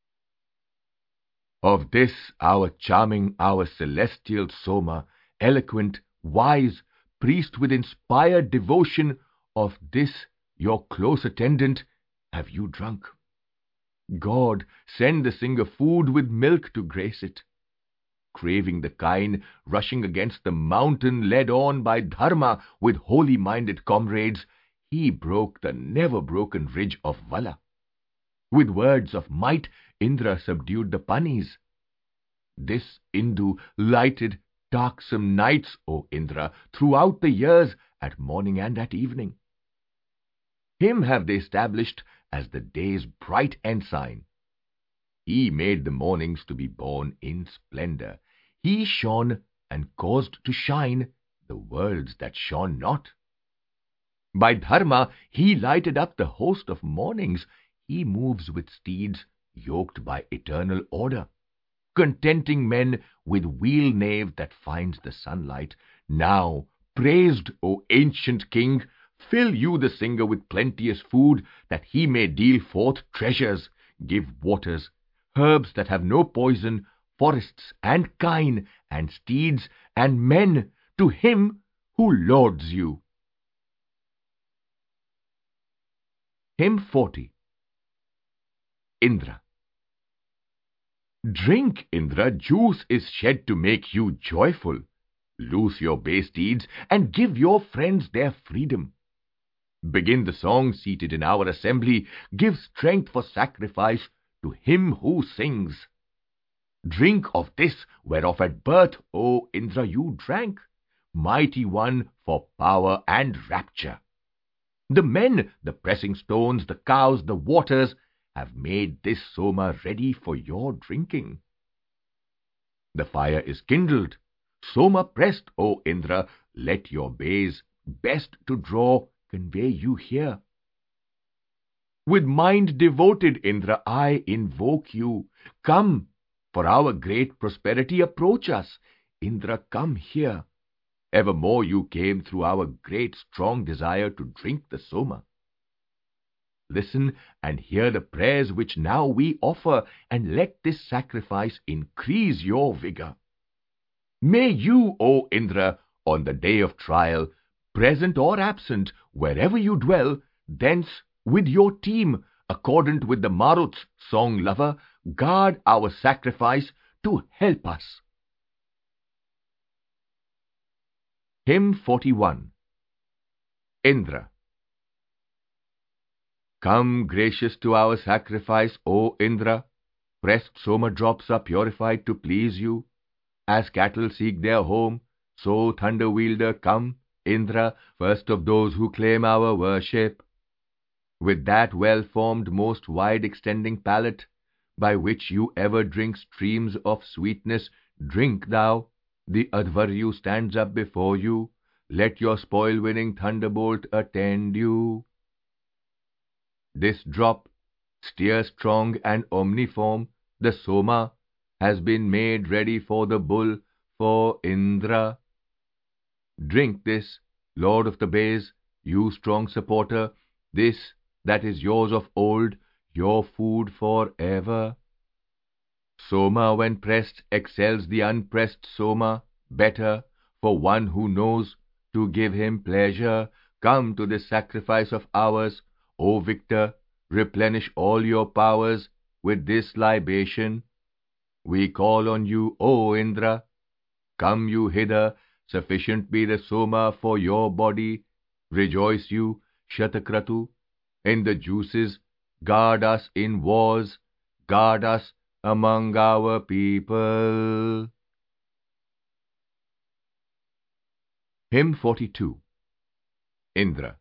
Of this our charming, our celestial Soma, eloquent, wise, priest with inspired devotion, of this your close attendant have you drunk. God, send the singer food with milk to grace it. Craving the kine, rushing against the mountain, led on by Dharma with holy-minded comrades, he broke the never-broken ridge of Vala. With words of might, Indra subdued the Panis. This Indu lighted darksome nights, O Indra, throughout the years, at morning and at evening. Him have they established as the day's bright ensign. He made the mornings to be born in splendor. He shone and caused to shine the worlds that shone not. By dharma he lighted up the host of mornings. He moves with steeds yoked by eternal order, contenting men with wheel nave that finds the sunlight. Now, praised, O ancient king, fill you the singer with plenteous food, that he may deal forth treasures, give waters, herbs that have no poison, forests and kine, and steeds and men to him who lords you. Hymn forty. Indra. Drink, Indra, juice is shed to make you joyful. Loose your base steeds and give your friends their freedom. Begin the song seated in our assembly. Give strength for sacrifice to him who sings. Drink of this whereof at birth, O Indra, you drank, mighty one for power and rapture. The men, the pressing stones, the cows, the waters, have made this Soma ready for your drinking. The fire is kindled, Soma pressed, O Indra, let your bays, best to draw, convey you here. With mind devoted, Indra, I invoke you. Come, for our great prosperity approach us. Indra, come here. Evermore you came through our great strong desire to drink the Soma. Listen and hear the prayers which now we offer, and let this sacrifice increase your vigor. May you, O Indra, on the day of trial, present or absent, wherever you dwell, thence with your team, accordant with the Marut's song lover, guard our sacrifice to help us. Hymn forty-one. Indra. Come gracious to our sacrifice, O Indra. Pressed Soma drops are purified to please you. As cattle seek their home, so thunder wielder, come, Indra, first of those who claim our worship. With that well-formed, most wide-extending palate, by which you ever drink streams of sweetness, drink thou. The Advaryu stands up before you. Let your spoil-winning thunderbolt attend you. This drop, steer strong and omniform, the Soma, has been made ready for the bull, for Indra. Drink this, Lord of the Bays, you strong supporter, this that is yours of old, your food for ever. Soma, when pressed, excels the unpressed Soma better, for one who knows to give him pleasure. Come to this sacrifice of ours, O victor, replenish all your powers with this libation. We call on you, O Indra. Come you hither, sufficient be the Soma for your body. Rejoice you, Shatakratu, in the juices. Guard us in wars, guard us among our people. Hymn forty-two. Indra.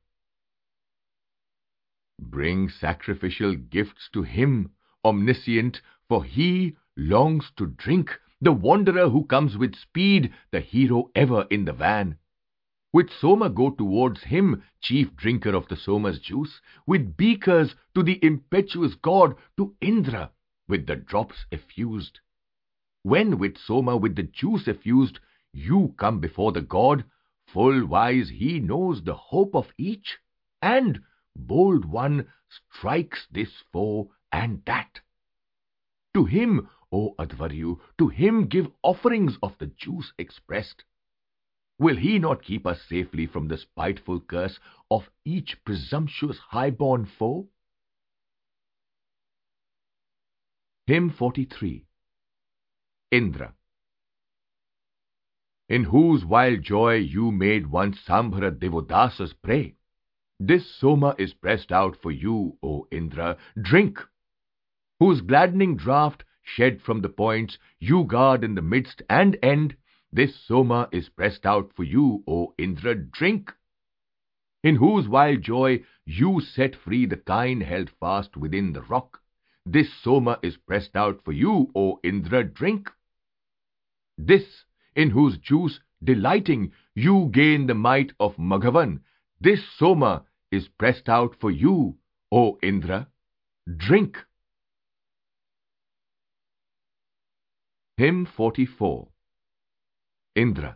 Bring sacrificial gifts to him, omniscient, for he longs to drink, the wanderer who comes with speed, the hero ever in the van. With Soma go towards him, chief drinker of the Soma's juice, with beakers to the impetuous god, to Indra, with the drops effused. When with Soma with the juice effused, you come before the god, full wise he knows the hope of each, and, bold one, strikes this foe and that. To him, O Advaryu, to him give offerings of the juice expressed. Will he not keep us safely from the spiteful curse of each presumptuous high-born foe? Hymn forty-three. Indra. In whose wild joy you made once Sambhara Devodasa's prey, this Soma is pressed out for you, O Indra. Drink. whose gladdening draught, shed from the points you guard in the midst and end, this Soma is pressed out for you, O Indra, drink. In whose wild joy you set free the kine held fast within the rock, this Soma is pressed out for you, O Indra, drink. This, in whose juice delighting you gain the might of Maghavan, this Soma is pressed out for you, O Indra, drink. Hymn forty-four. Indra.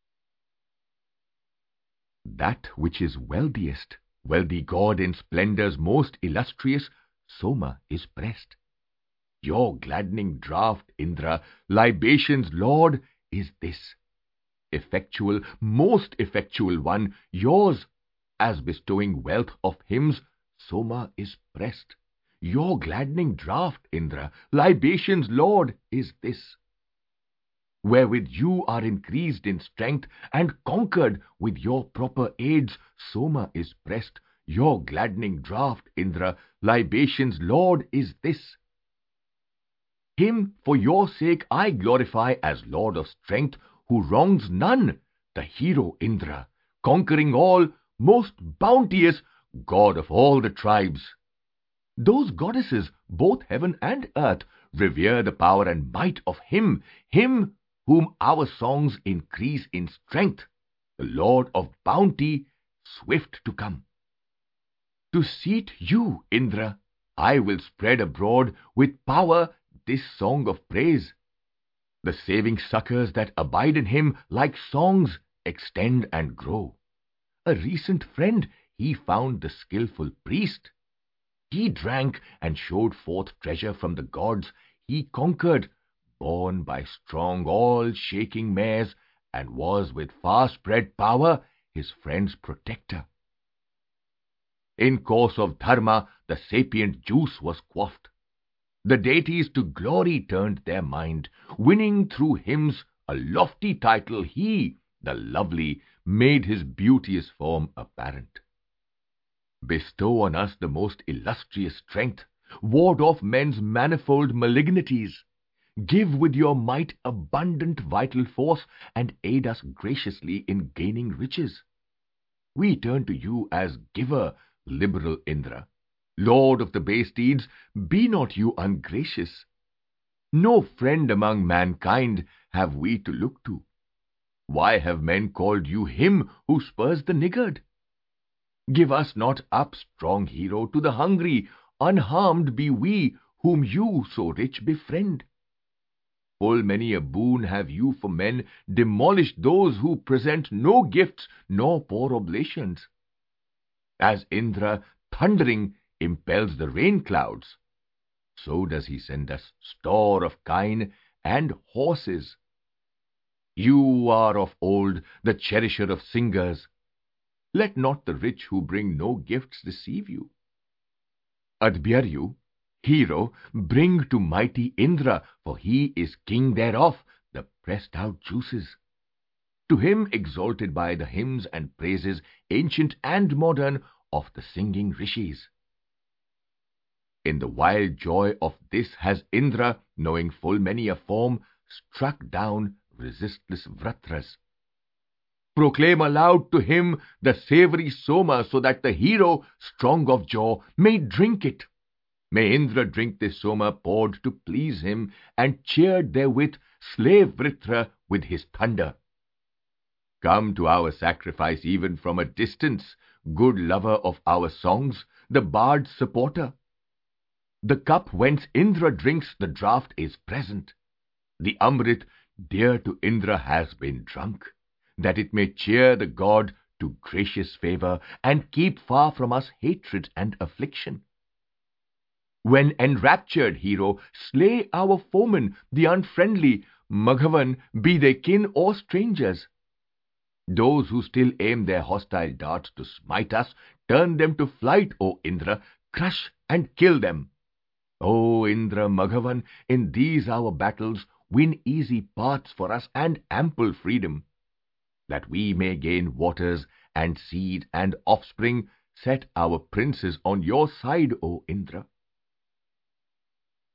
That which is wealthiest, wealthy God in splendors most illustrious, Soma is pressed. Your gladdening draught, Indra, libations' Lord, is this. Effectual, most effectual one, yours, as bestowing wealth of hymns, Soma is pressed. Your gladdening draught, Indra, libations' Lord, is this. Wherewith you are increased in strength and conquered with your proper aids, Soma is pressed. Your gladdening draught, Indra, libations' Lord, is this. Him for your sake I glorify as Lord of strength, who wrongs none, the hero Indra, conquering all, most bounteous, God of all the tribes. Those goddesses, both heaven and earth, revere the power and might of him, him whom our songs increase in strength, the Lord of bounty, swift to come. To seat you, Indra, I will spread abroad with power this song of praise. The saving succors that abide in him, like songs, extend and grow. A recent friend he found the skilful priest. He drank and showed forth treasure from the gods. He conquered, borne by strong all-shaking mares, and was with far-spread power his friend's protector. In course of dharma the sapient juice was quaffed. The deities to glory turned their mind, winning through hymns a lofty title. He, the lovely, made his beauteous form apparent. Bestow on us the most illustrious strength, ward off men's manifold malignities. Give with your might abundant vital force, and aid us graciously in gaining riches. We turn to you as giver, liberal Indra. Lord of the base deeds, be not you ungracious. No friend among mankind have we to look to. Why have men called you him who spurs the niggard? Give us not up, strong hero, to the hungry. Unharmed be we, whom you so rich befriend. Full many a boon have you for men demolished those who present no gifts nor pour oblations. As Indra, thundering, impels the rain clouds, so does he send us store of kine and horses. You are of old the cherisher of singers. Let not the rich who bring no gifts deceive you. Adbyaryu, hero, bring to mighty Indra, for he is king thereof, the pressed out juices. To him exalted by the hymns and praises, ancient and modern, of the singing rishis. In the wild joy of this has Indra, knowing full many a form, struck down resistless Vratras. Proclaim aloud to him the savory Soma, so that the hero, strong of jaw, may drink it. May Indra drink this Soma poured to please him, and cheered therewith slay Vritra with his thunder. Come to our sacrifice even from a distance, good lover of our songs, the bard's supporter. The cup whence Indra drinks the draught is present. The Amrit dear to Indra has been drunk, that it may cheer the god to gracious favor, and keep far from us hatred and affliction. When enraptured hero, slay our foemen, the unfriendly, Maghavan, be they kin or strangers. Those who still aim their hostile darts to smite us, turn them to flight, O Indra, crush and kill them. O Indra Maghavan, in these our battles, win easy paths for us and ample freedom. That we may gain waters and seed and offspring, set our princes on your side, O Indra.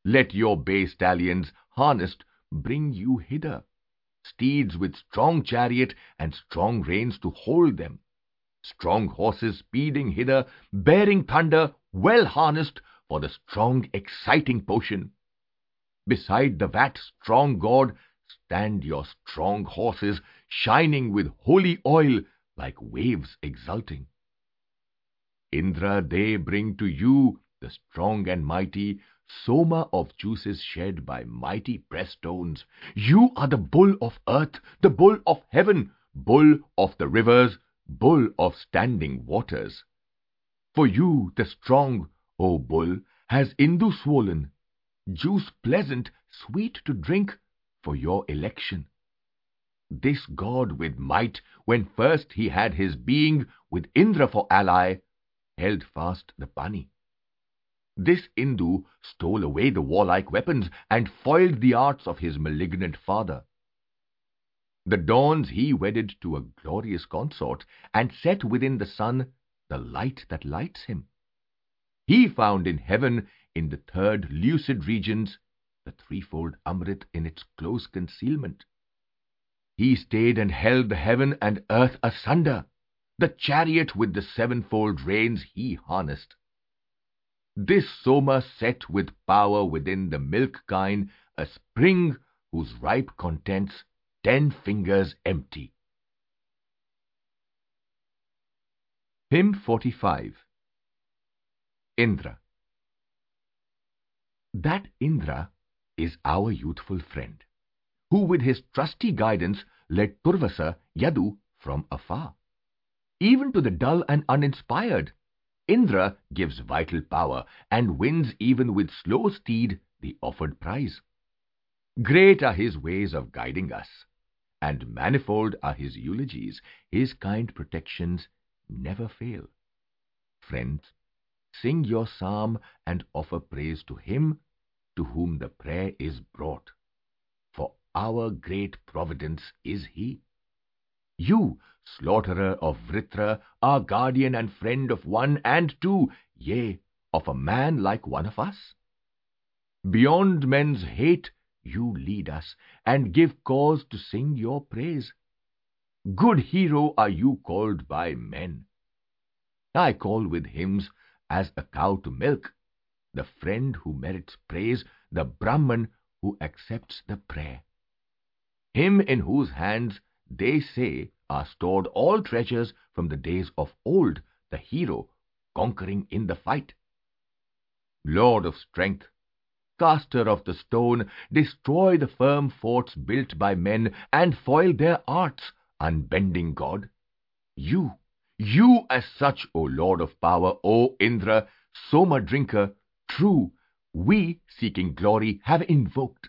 Let your bay stallions, harnessed, bring you hither, steeds with strong chariot and strong reins to hold them, strong horses speeding hither, bearing thunder, well harnessed for the strong, exciting potion. Beside the vat, strong god, stand your strong horses, shining with holy oil, like waves exulting. Indra, they bring to you, the strong and mighty, soma of juices shed by mighty press stones. You are the bull of earth, the bull of heaven, bull of the rivers, bull of standing waters. For you, the strong, O bull, has Indu swollen, juice pleasant, sweet to drink, for your election. This god with might, when first he had his being, with Indra for ally, held fast the Pani. This Indu stole away the warlike weapons, and foiled the arts of his malignant father. The dawns he wedded to a glorious consort, and set within the sun the light that lights him. He found in heaven, in the third lucid regions, the threefold Amrit in its close concealment. He stayed and held the heaven and earth asunder. The chariot with the sevenfold reins he harnessed. This Soma set with power within the milk kine, a spring whose ripe contents ten fingers empty. Hymn forty-five. Indra. That Indra is our youthful friend, who with his trusty guidance led Turvasa, Yadu, from afar. Even to the dull and uninspired, Indra gives vital power, and wins even with slow steed the offered prize. Great are his ways of guiding us, and manifold are his eulogies. His kind protections never fail. Friends, sing your psalm and offer praise to him to whom the prayer is brought, for our great providence is he. You, slaughterer of Vritra, are guardian and friend of one and two, yea, of a man like one of us. Beyond men's hate you lead us, and give cause to sing your praise. Good hero are you called by men. I call with hymns as a cow to milk, the friend who merits praise, the Brahman who accepts the prayer. Him in whose hands, they say, are stored all treasures from the days of old, the hero, conquering in the fight. Lord of strength, caster of the stone, destroy the firm forts built by men, and foil their arts, unbending God. You, you as such, O Lord of power, O Indra, Soma drinker, true, we, seeking glory, have invoked.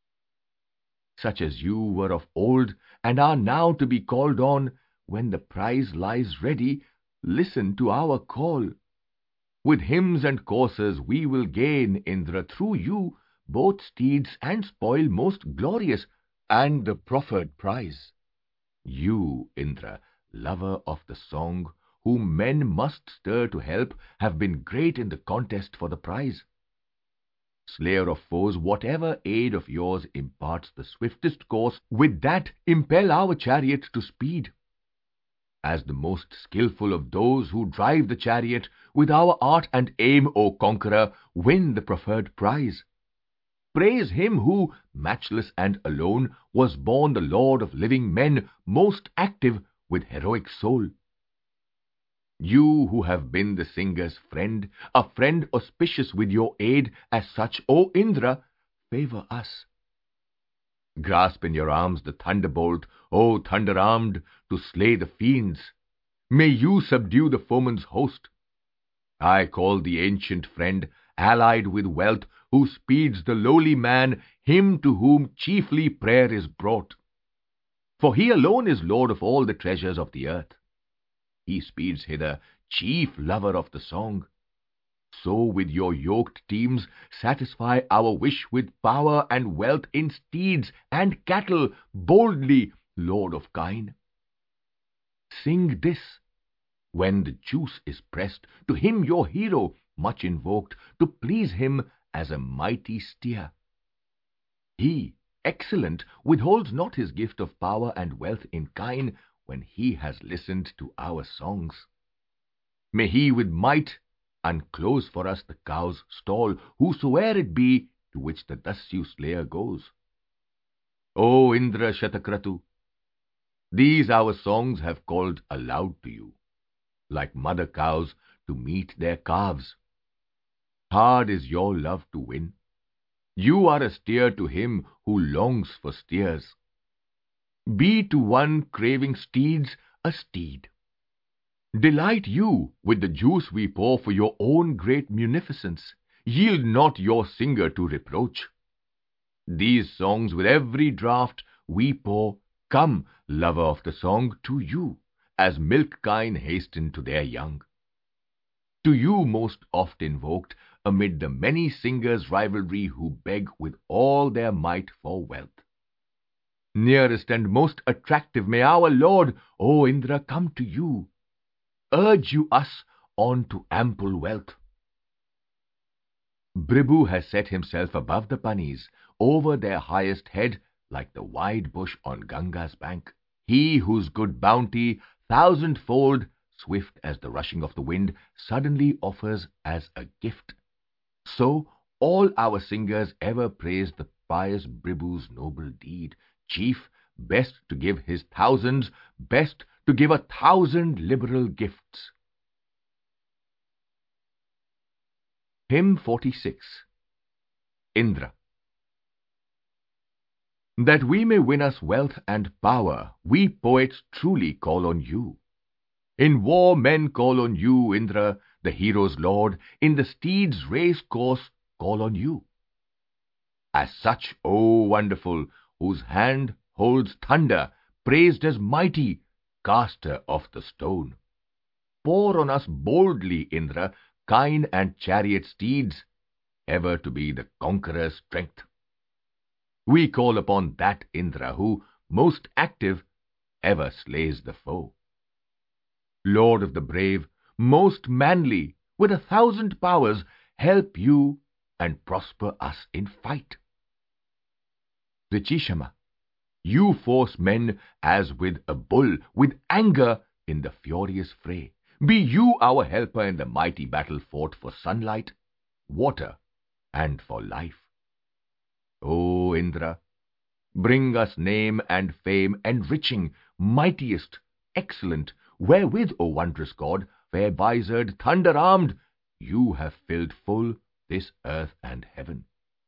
Such as you were of old, and are now to be called on, when the prize lies ready, listen to our call. With hymns and coursers we will gain, Indra, through you, both steeds and spoil most glorious, and the proffered prize. You, Indra, lover of the song, whom men must stir to help, have been great in the contest for the prize. Slayer of foes, whatever aid of yours imparts the swiftest course, with that impel our chariot to speed. As the most skilful of those who drive the chariot, with our art and aim, O conqueror, win the proffered prize. Praise him who, matchless and alone, was born the lord of living men, most active with heroic soul. You who have been the singer's friend, a friend auspicious with your aid, as such, O Indra, favor us. Grasp in your arms the thunderbolt, O thunder-armed, to slay the fiends. May you subdue the foeman's host. I call the ancient friend, allied with wealth, who speeds the lowly man, him to whom chiefly prayer is brought. For he alone is lord of all the treasures of the earth. He speeds hither, chief lover of the song. So with your yoked teams satisfy our wish with power and wealth in steeds and cattle, boldly, Lord of kine. Sing this, when the juice is pressed, to him your hero, much invoked, to please him as a mighty steer. He, excellent, withholds not his gift of power and wealth in kine when he has listened to our songs. May he with might unclose for us the cow's stall, whosoe'er it be to which the Dasyu slayer goes. O Indra Shatakratu, these our songs have called aloud to you, like mother cows to meet their calves. Hard is your love to win. You are a steer to him who longs for steers. Be to one craving steeds a steed. Delight you with the juice we pour for your own great munificence. Yield not your singer to reproach. These songs with every draught we pour come, lover of the song, to you, as milk kine hasten to their young. To you most oft invoked, amid the many singers' rivalry who beg with all their might for wealth. Nearest and most attractive may our Lord, O Indra, come to you. Urge you us on to ample wealth. Bribu has set himself above the bunnies, over their highest head, like the wide bush on Ganga's bank. He whose good bounty, thousandfold, swift as the rushing of the wind, suddenly offers as a gift. So all our singers ever praise the pious Bribu's noble deed. Chief, best to give his thousands, best to give a thousand liberal gifts. Hymn forty-six. Indra. That we may win us wealth and power, we poets truly call on you. In war men call on you, Indra, the hero's lord. In the steed's race course call on you. As such, O wonderful, whose hand holds thunder, praised as mighty, caster of the stone. Pour on us boldly, Indra, kine and chariot steeds, ever to be the conqueror's strength. We call upon that Indra who, most active, ever slays the foe. Lord of the brave, most manly, with a thousand powers, help you and prosper us in fight. Richishama, you force men as with a bull, with anger in the furious fray. Be you our helper in the mighty battle fought for sunlight, water, and for life. O Indra, bring us name and fame, enriching, mightiest, excellent, wherewith, O wondrous God, fair-visored, thunder-armed, you have filled full this earth and heaven.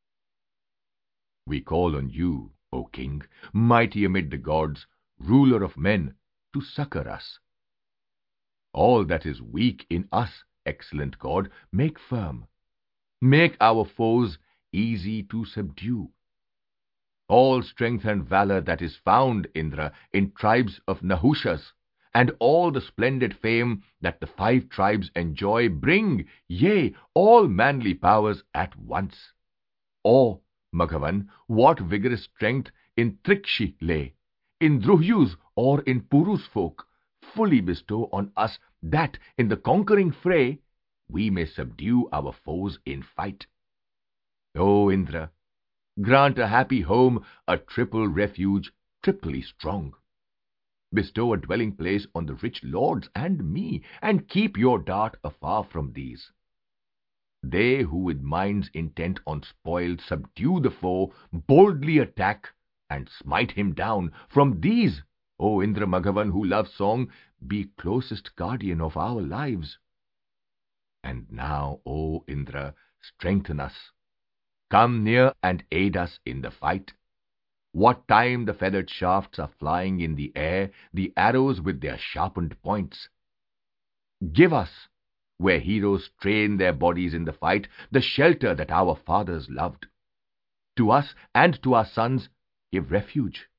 We call on you, O King, mighty amid the gods, ruler of men, to succor us. All that is weak in us, excellent God, make firm. Make our foes easy to subdue. All strength and valor that is found, Indra, in tribes of Nahushas, and all the splendid fame that the five tribes enjoy, bring, yea, all manly powers at once. Or, Maghavan, what vigorous strength in Trikshi lay, in Druhyus or in Purus folk, fully bestow on us, that in the conquering fray we may subdue our foes in fight. O Indra, grant a happy home, a triple refuge, triply strong. Bestow a dwelling place on the rich lords and me, and keep your dart afar from these. They who with minds intent on spoil subdue the foe, boldly attack and smite him down. From these, O Indra Maghavan, who loves song, be closest guardian of our lives. And now, O Indra, strengthen us. Come near and aid us in the fight. What time the feathered shafts are flying in the air, the arrows with their sharpened points. Give us, where heroes strain their bodies in the fight, the shelter that our fathers loved. To us and to our sons give refuge.